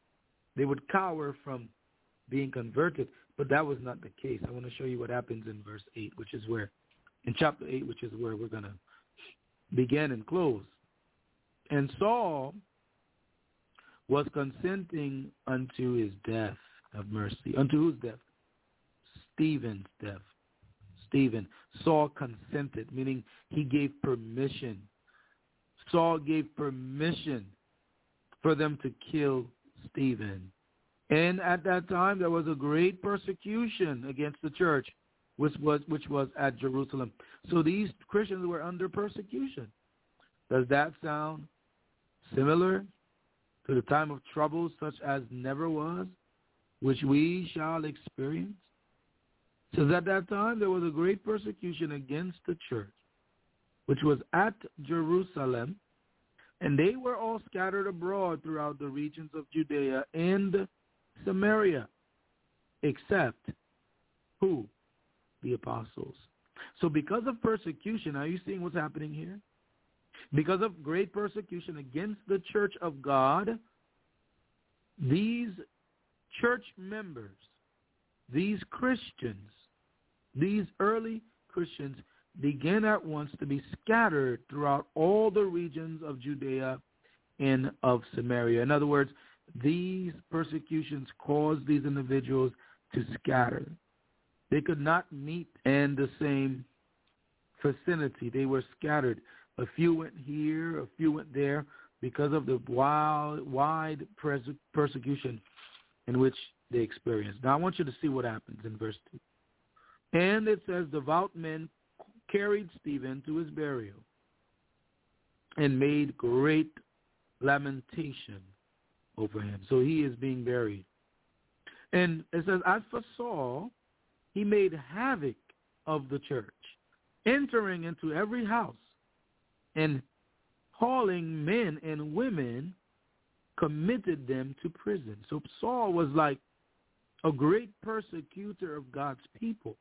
from being converted. But that was not the case. I want to show you what happens in verse 8, in chapter 8, which is where we're going to begin and close. And Saul was consenting unto his death of mercy. Unto whose death? Stephen's death. Stephen. Saul consented, meaning he gave permission. Saul gave permission for them to kill Stephen. And at that time, there was a great persecution against the church, which was at Jerusalem. So these Christians were under persecution. Does that sound similar to the time of trouble such as never was, which we shall experience? So at that time, there was a great persecution against the church, which was at Jerusalem, and they were all scattered abroad throughout the regions of Judea and Samaria, except who? The apostles. So because of persecution, are you seeing what's happening here? Because of great persecution against the church of God, these church members, these Christians, these early Christians began at once to be scattered throughout all the regions of Judea and of Samaria. In other words, these persecutions caused these individuals to scatter. They could not meet in the same vicinity. They were scattered. A few went here, a few went there because of the wide persecution in which they experienced. Now I want you to see what happens in verse 2. And it says, devout men carried Stephen to his burial and made great lamentation over him. So he is being buried. And it says, as for Saul, he made havoc of the church, entering into every house and hauling men and women, committed them to prison. So Saul was like a great persecutor of God's people.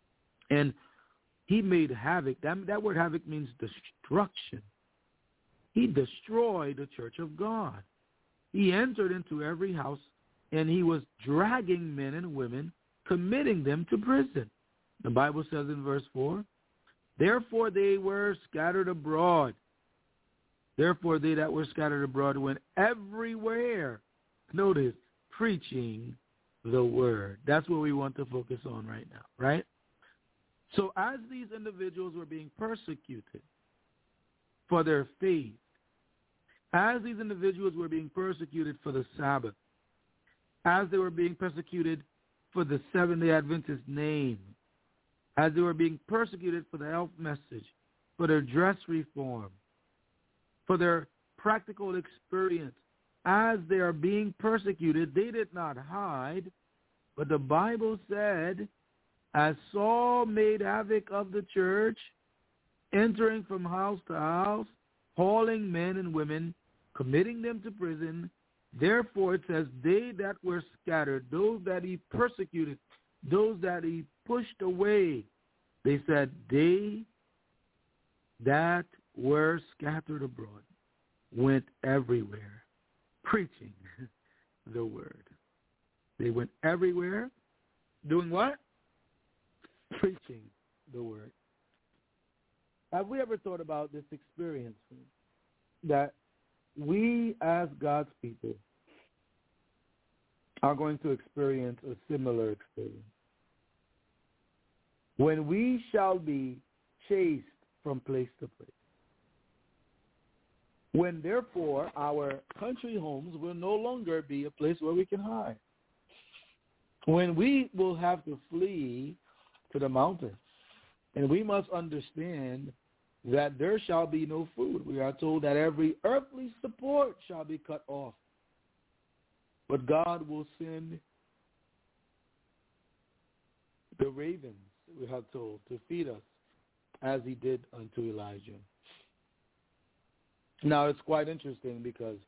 And he made havoc. That word havoc means destruction. he destroyed the church of God. He entered into every house, and he was dragging men and women, committing them to prison. The Bible says in verse 4, therefore they were scattered abroad. Therefore they that were scattered abroad went everywhere. Notice, preaching the word. That's what we want to focus on right now, right? So as these individuals were being persecuted for their faith, as these individuals were being persecuted for the Sabbath, as they were being persecuted for the Seventh-day Adventist name, as they were being persecuted for the health message, for their dress reform, for their practical experience, as they are being persecuted, they did not hide, but the Bible said, as Saul made havoc of the church, entering from house to house, hauling men and women, committing them to prison, therefore it says, they that were scattered, those that he persecuted, those that he pushed away, they said, they that were scattered abroad went everywhere, preaching the word. They went everywhere, doing what? Preaching the word. Have we ever thought about this experience that we as God's people are going to experience a similar experience? When we shall be chased from place to place. When, therefore, our country homes will no longer be a place where we can hide. When we will have to flee to the mountains. And we must understand that there shall be no food. We are told that every earthly support shall be cut off. But God will send the ravens, we are told, to feed us as he did unto Elijah. Now, it's quite interesting because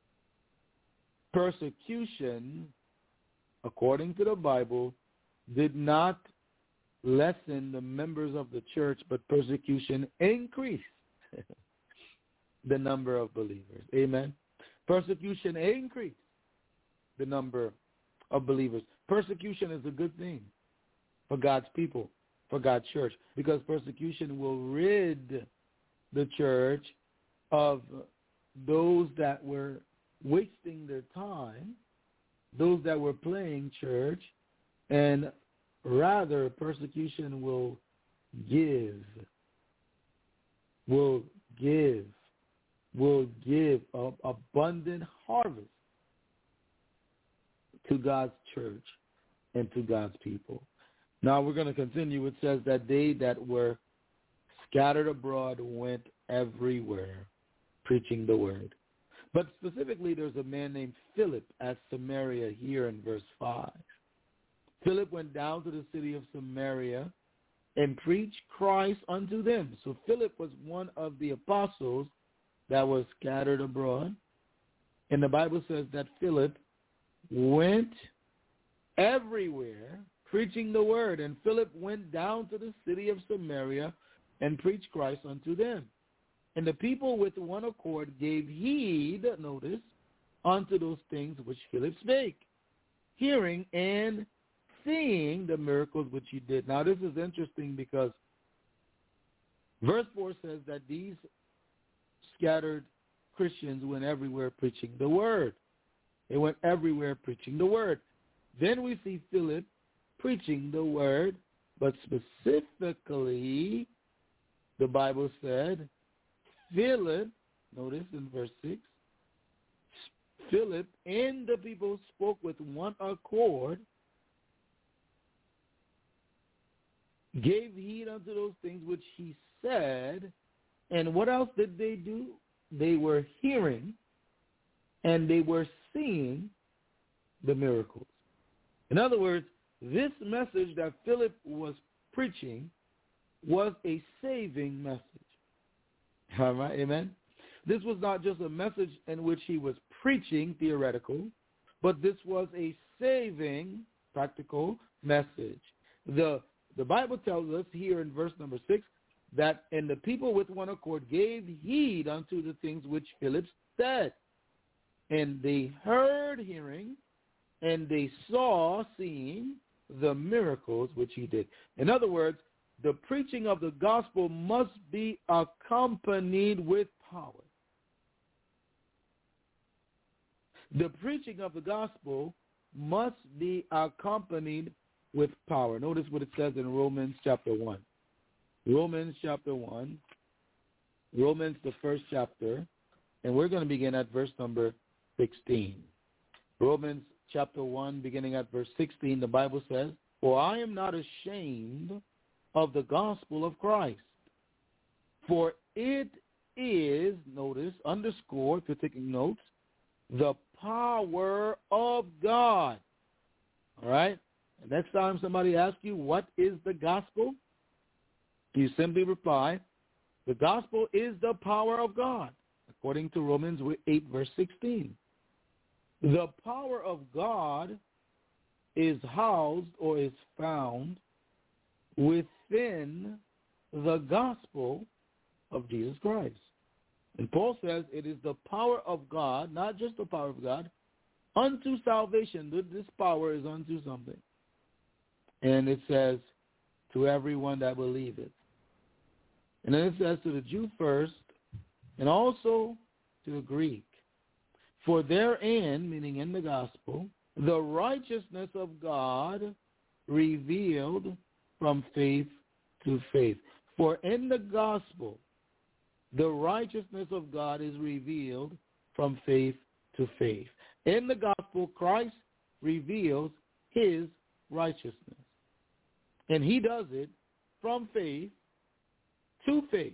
persecution, according to the Bible, did not lessen the members of the church, but persecution increased the number of believers. Amen. Persecution increased the number of believers. Persecution is a good thing for God's people, for God's church, because persecution will rid the church of those that were wasting their time, those that were playing church, and rather persecution will give abundant harvest to God's church and to God's people. Now we're going to continue. It says that they that were scattered abroad went everywhere, preaching the word. But specifically, there's a man named Philip at Samaria here in verse 5. Philip went down to the city of Samaria and preached Christ unto them. So Philip was one of the apostles that was scattered abroad. And the Bible says that Philip went everywhere preaching the word. And Philip went down to the city of Samaria and preached Christ unto them. And the people with one accord gave heed, notice, unto those things which Philip spake, hearing and seeing the miracles which he did. Now this is interesting because verse 4 says that these scattered Christians went everywhere preaching the word. They went everywhere preaching the word. Then we see Philip preaching the word, but specifically, the Bible said, Philip, notice in verse 6, Philip and the people spoke with one accord, gave heed unto those things which he said, and what else did they do? They were hearing and they were seeing the miracles. In other words, this message that Philip was preaching was a saving message. All right, amen? This was not just a message in which he was preaching theoretical, but this was a saving practical message. The Bible tells us here in verse number 6 that, and the people with one accord gave heed unto the things which Philip said. And they heard hearing, and they saw seeing the miracles which he did. In other words, the preaching of the gospel must be accompanied with power. The preaching of the gospel must be accompanied with power. Notice what it says in Romans chapter 1. Romans chapter 1. Romans, the first chapter. And we're going to begin at verse number 16. Romans chapter 1, beginning at verse 16, the Bible says, "For I am not ashamed of the gospel of Christ, for it is," notice, underscore, if you're taking notes, "the power of God." All right? And next time somebody asks you, what is the gospel? You simply reply, the gospel is the power of God, according to Romans 8, verse 16. The power of God is housed or is found within the gospel of Jesus Christ. And Paul says it is the power of God, not just the power of God, unto salvation. This power is unto something. And it says, to everyone that believeth. And then it says to the Jew first, and also to the Greek. For therein, meaning in the gospel, the righteousness of God revealed from faith to faith. For in the gospel, the righteousness of God is revealed from faith to faith. In the gospel, Christ reveals his righteousness. And he does it from faith to faith.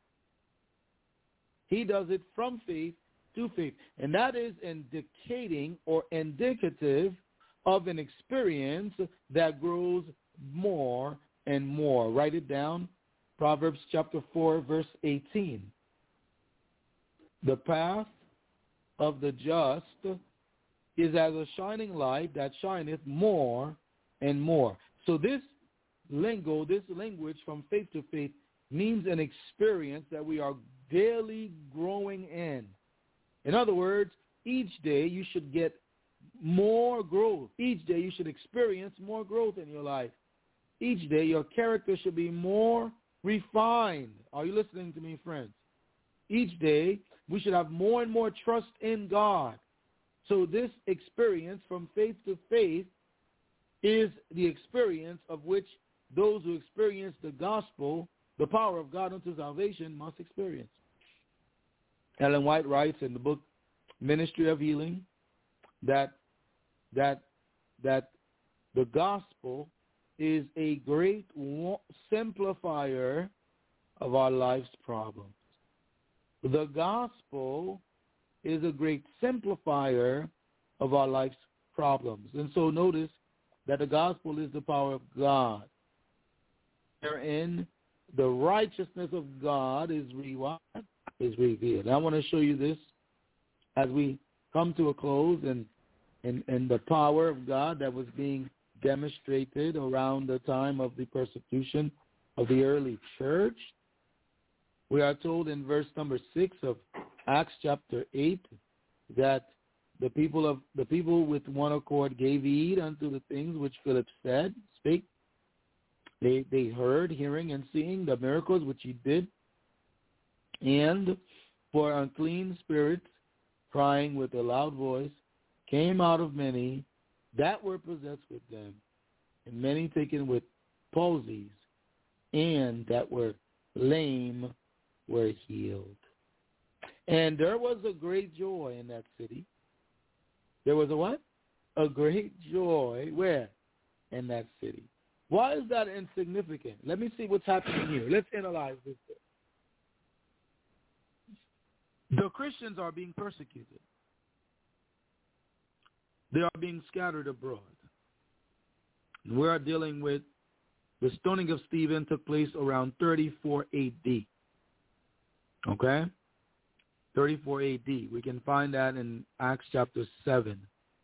He does it from faith to faith. And that is indicating or indicative of an experience that grows more and more. Write it down. Proverbs chapter 4, verse 18. The path of the just is as a shining light that shineth more and more. So this lingo, this language from faith to faith means an experience that we are daily growing in. In other words, each day you should get more growth. Each day you should experience more growth in your life. Each day your character should be more refined. Are you listening to me, friends? Each day we should have more and more trust in God. So this experience from faith to faith is the experience of which those who experience the gospel, the power of God unto salvation, must experience. Ellen White writes in the book Ministry of Healing that the gospel is a great simplifier of our life's problems. The gospel is a great simplifier of our life's problems. And so notice that the gospel is the power of God. Therein, the righteousness of God is revealed. I want to show you this as we come to a close, and the power of God that was being demonstrated around the time of the persecution of the early church. We are told in verse number 6 of Acts chapter 8 that the people with one accord gave heed unto the things which Philip said, spake. They heard, hearing and seeing the miracles which he did. And for unclean spirits, crying with a loud voice, came out of many that were possessed with them, and many taken with palsies, and that were lame were healed. And there was a great joy in that city. There was a what? A great joy. Where? In that city. Why is that insignificant? Let me see what's happening here. Let's analyze this. The Christians are being persecuted. They are being scattered abroad. We are dealing with the stoning of Stephen took place around 34 AD. Okay? 34 AD. We can find that in Acts chapter 7.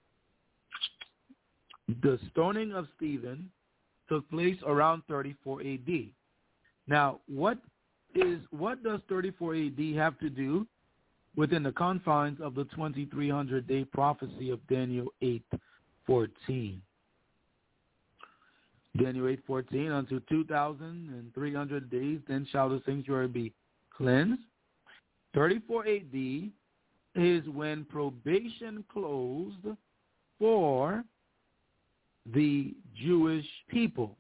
The stoning of Stephen took place around 34 AD. Now, what is, what does 34 AD have to do within the confines of the 2300-day prophecy of Daniel 8:14? Daniel 8:14, unto 2,300 days, then shall the sanctuary be cleansed. 34 AD is when probation closed for the Jewish people.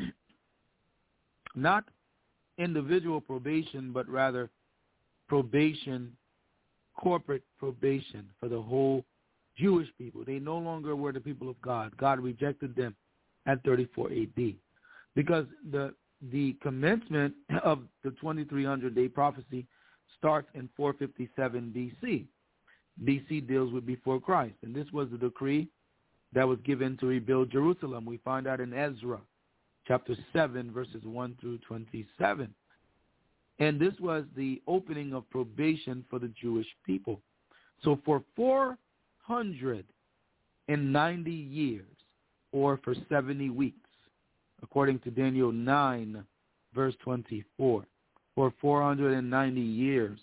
Not individual probation, but rather probation, corporate probation for the whole Jewish people. They no longer were the people of God. God rejected them at 34 AD. Because the commencement of the 2300-day prophecy starts in 457 BC. BC deals with before Christ. And this was the decree that was given to rebuild Jerusalem. We find that in Ezra, chapter 7, verses 1 through 27. And this was the opening of probation for the Jewish people. So for 490 years, or for 70 weeks, according to Daniel 9, verse 24, for 490 years,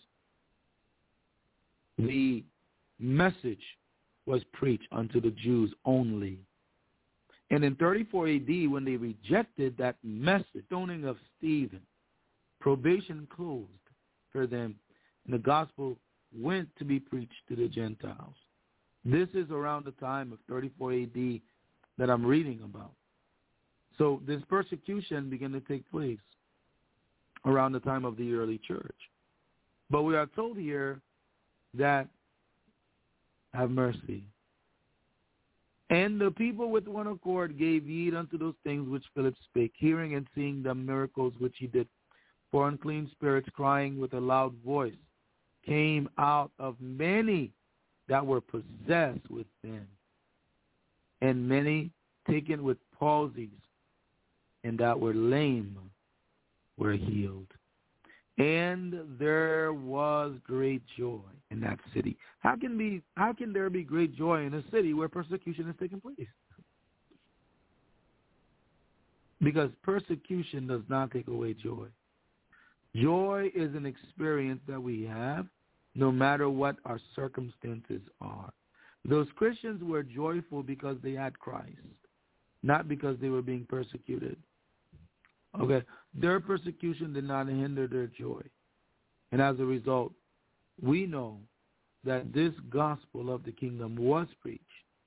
the message was preached unto the Jews only. And in 34 AD, when they rejected that message, stoning of Stephen, probation closed for them, and the gospel went to be preached to the Gentiles. This is around the time of 34 AD that I'm reading about. So this persecution began to take place around the time of the early church. But we are told here that, have mercy. And the people with one accord gave heed unto those things which Philip spake, hearing and seeing the miracles which he did. For unclean spirits, crying with a loud voice, came out of many that were possessed with them, and many taken with palsies, and that were lame were healed. And there was great joy in that city. How can there be great joy in a city where persecution is taking place? Because persecution does not take away joy. Joy is an experience that we have no matter what our circumstances are. Those Christians were joyful because they had Christ, not because they were being persecuted. Okay, their persecution did not hinder their joy. And as a result, we know that this gospel of the kingdom was preached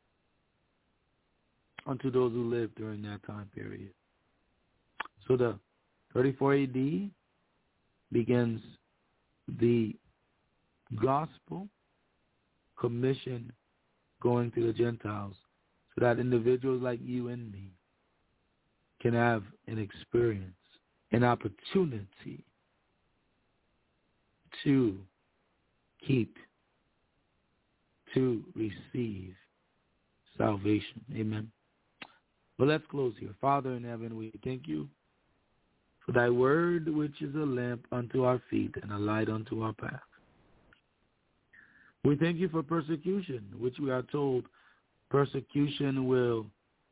unto those who lived during that time period. So the 34 AD begins the gospel commission going to the Gentiles so that individuals like you and me can have an experience, an opportunity to keep, to receive salvation. Amen. Well, let's close here. Father in heaven, we thank you for thy word, which is a lamp unto our feet and a light unto our path. We thank you for persecution, which we are told persecution will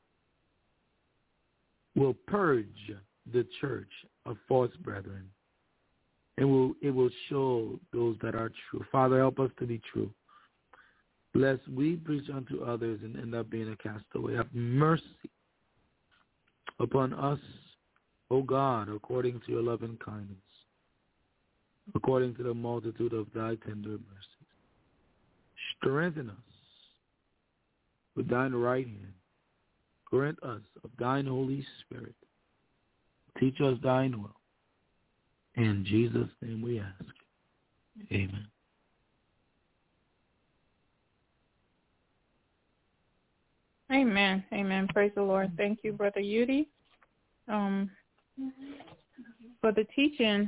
purge the church of false brethren. It will show those that are true. Father, help us to be true. Lest we preach unto others and end up being a castaway. Have mercy upon us, O God, according to your loving kindness, according to the multitude of thy tender mercies. Strengthen us with thine right hand. Grant us of thine Holy Spirit. Teach us thine will. In Jesus' name we ask. Amen. Amen. Amen. Praise the Lord. Thank you, Brother Yudi, for the teaching.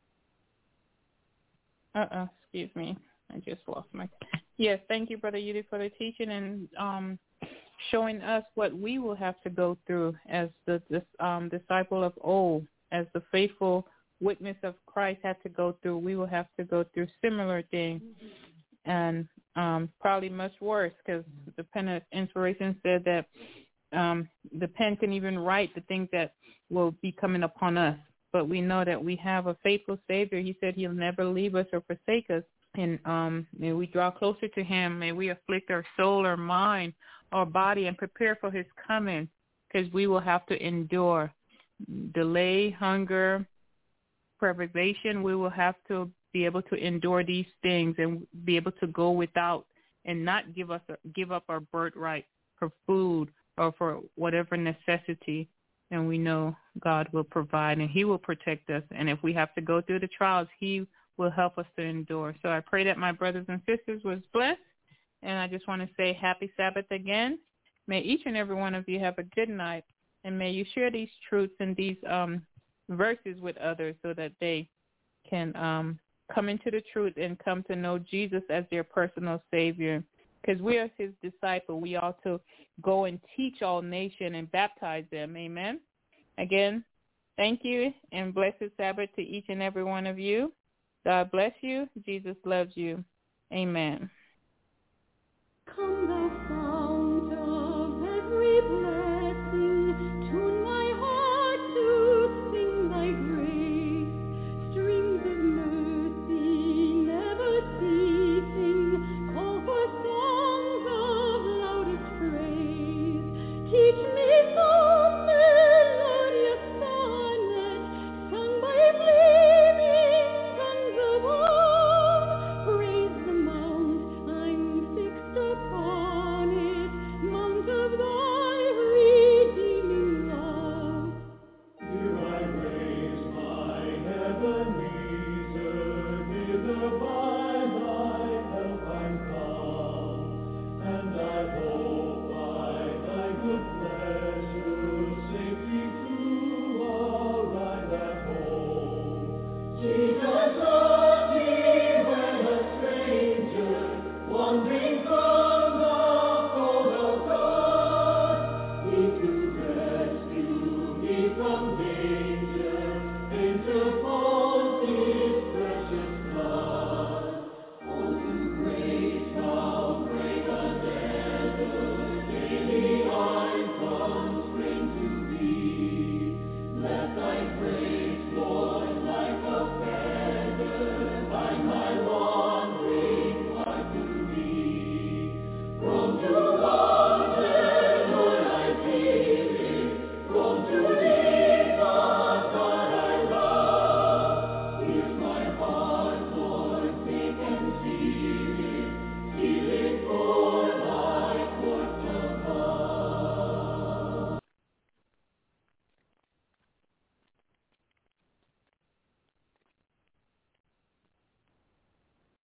Excuse me. I just lost my... Yes, thank you, Brother Yudi, for the teaching and showing us what we will have to go through as the disciple of old, as the faithful witness of Christ had to go through. We will have to go through similar things, and probably much worse, because the pen of inspiration said that the pen can even write the things that will be coming upon us. but we know that we have a faithful Savior. He said he'll never leave us or forsake us. And may we draw closer to him. May we afflict our soul, our mind, our body, and prepare for his coming, because we will have to endure delay, hunger, privation. We will have to be able to endure these things and be able to go without and not give up our birthright for food or for whatever necessity. And we know God will provide and he will protect us. And if we have to go through the trials, he will help us to endure. So I pray that my brothers and sisters was blessed. And I just want to say happy Sabbath again. May each and every one of you have a good night. And may you share these truths and these verses with others so that they can come into the truth and come to know Jesus as their personal Savior. Because we are his disciple. We ought to go and teach all nations and baptize them. Amen. Again, thank you and blessed Sabbath to each and every one of you. God bless you. Jesus loves you. Amen. Come thou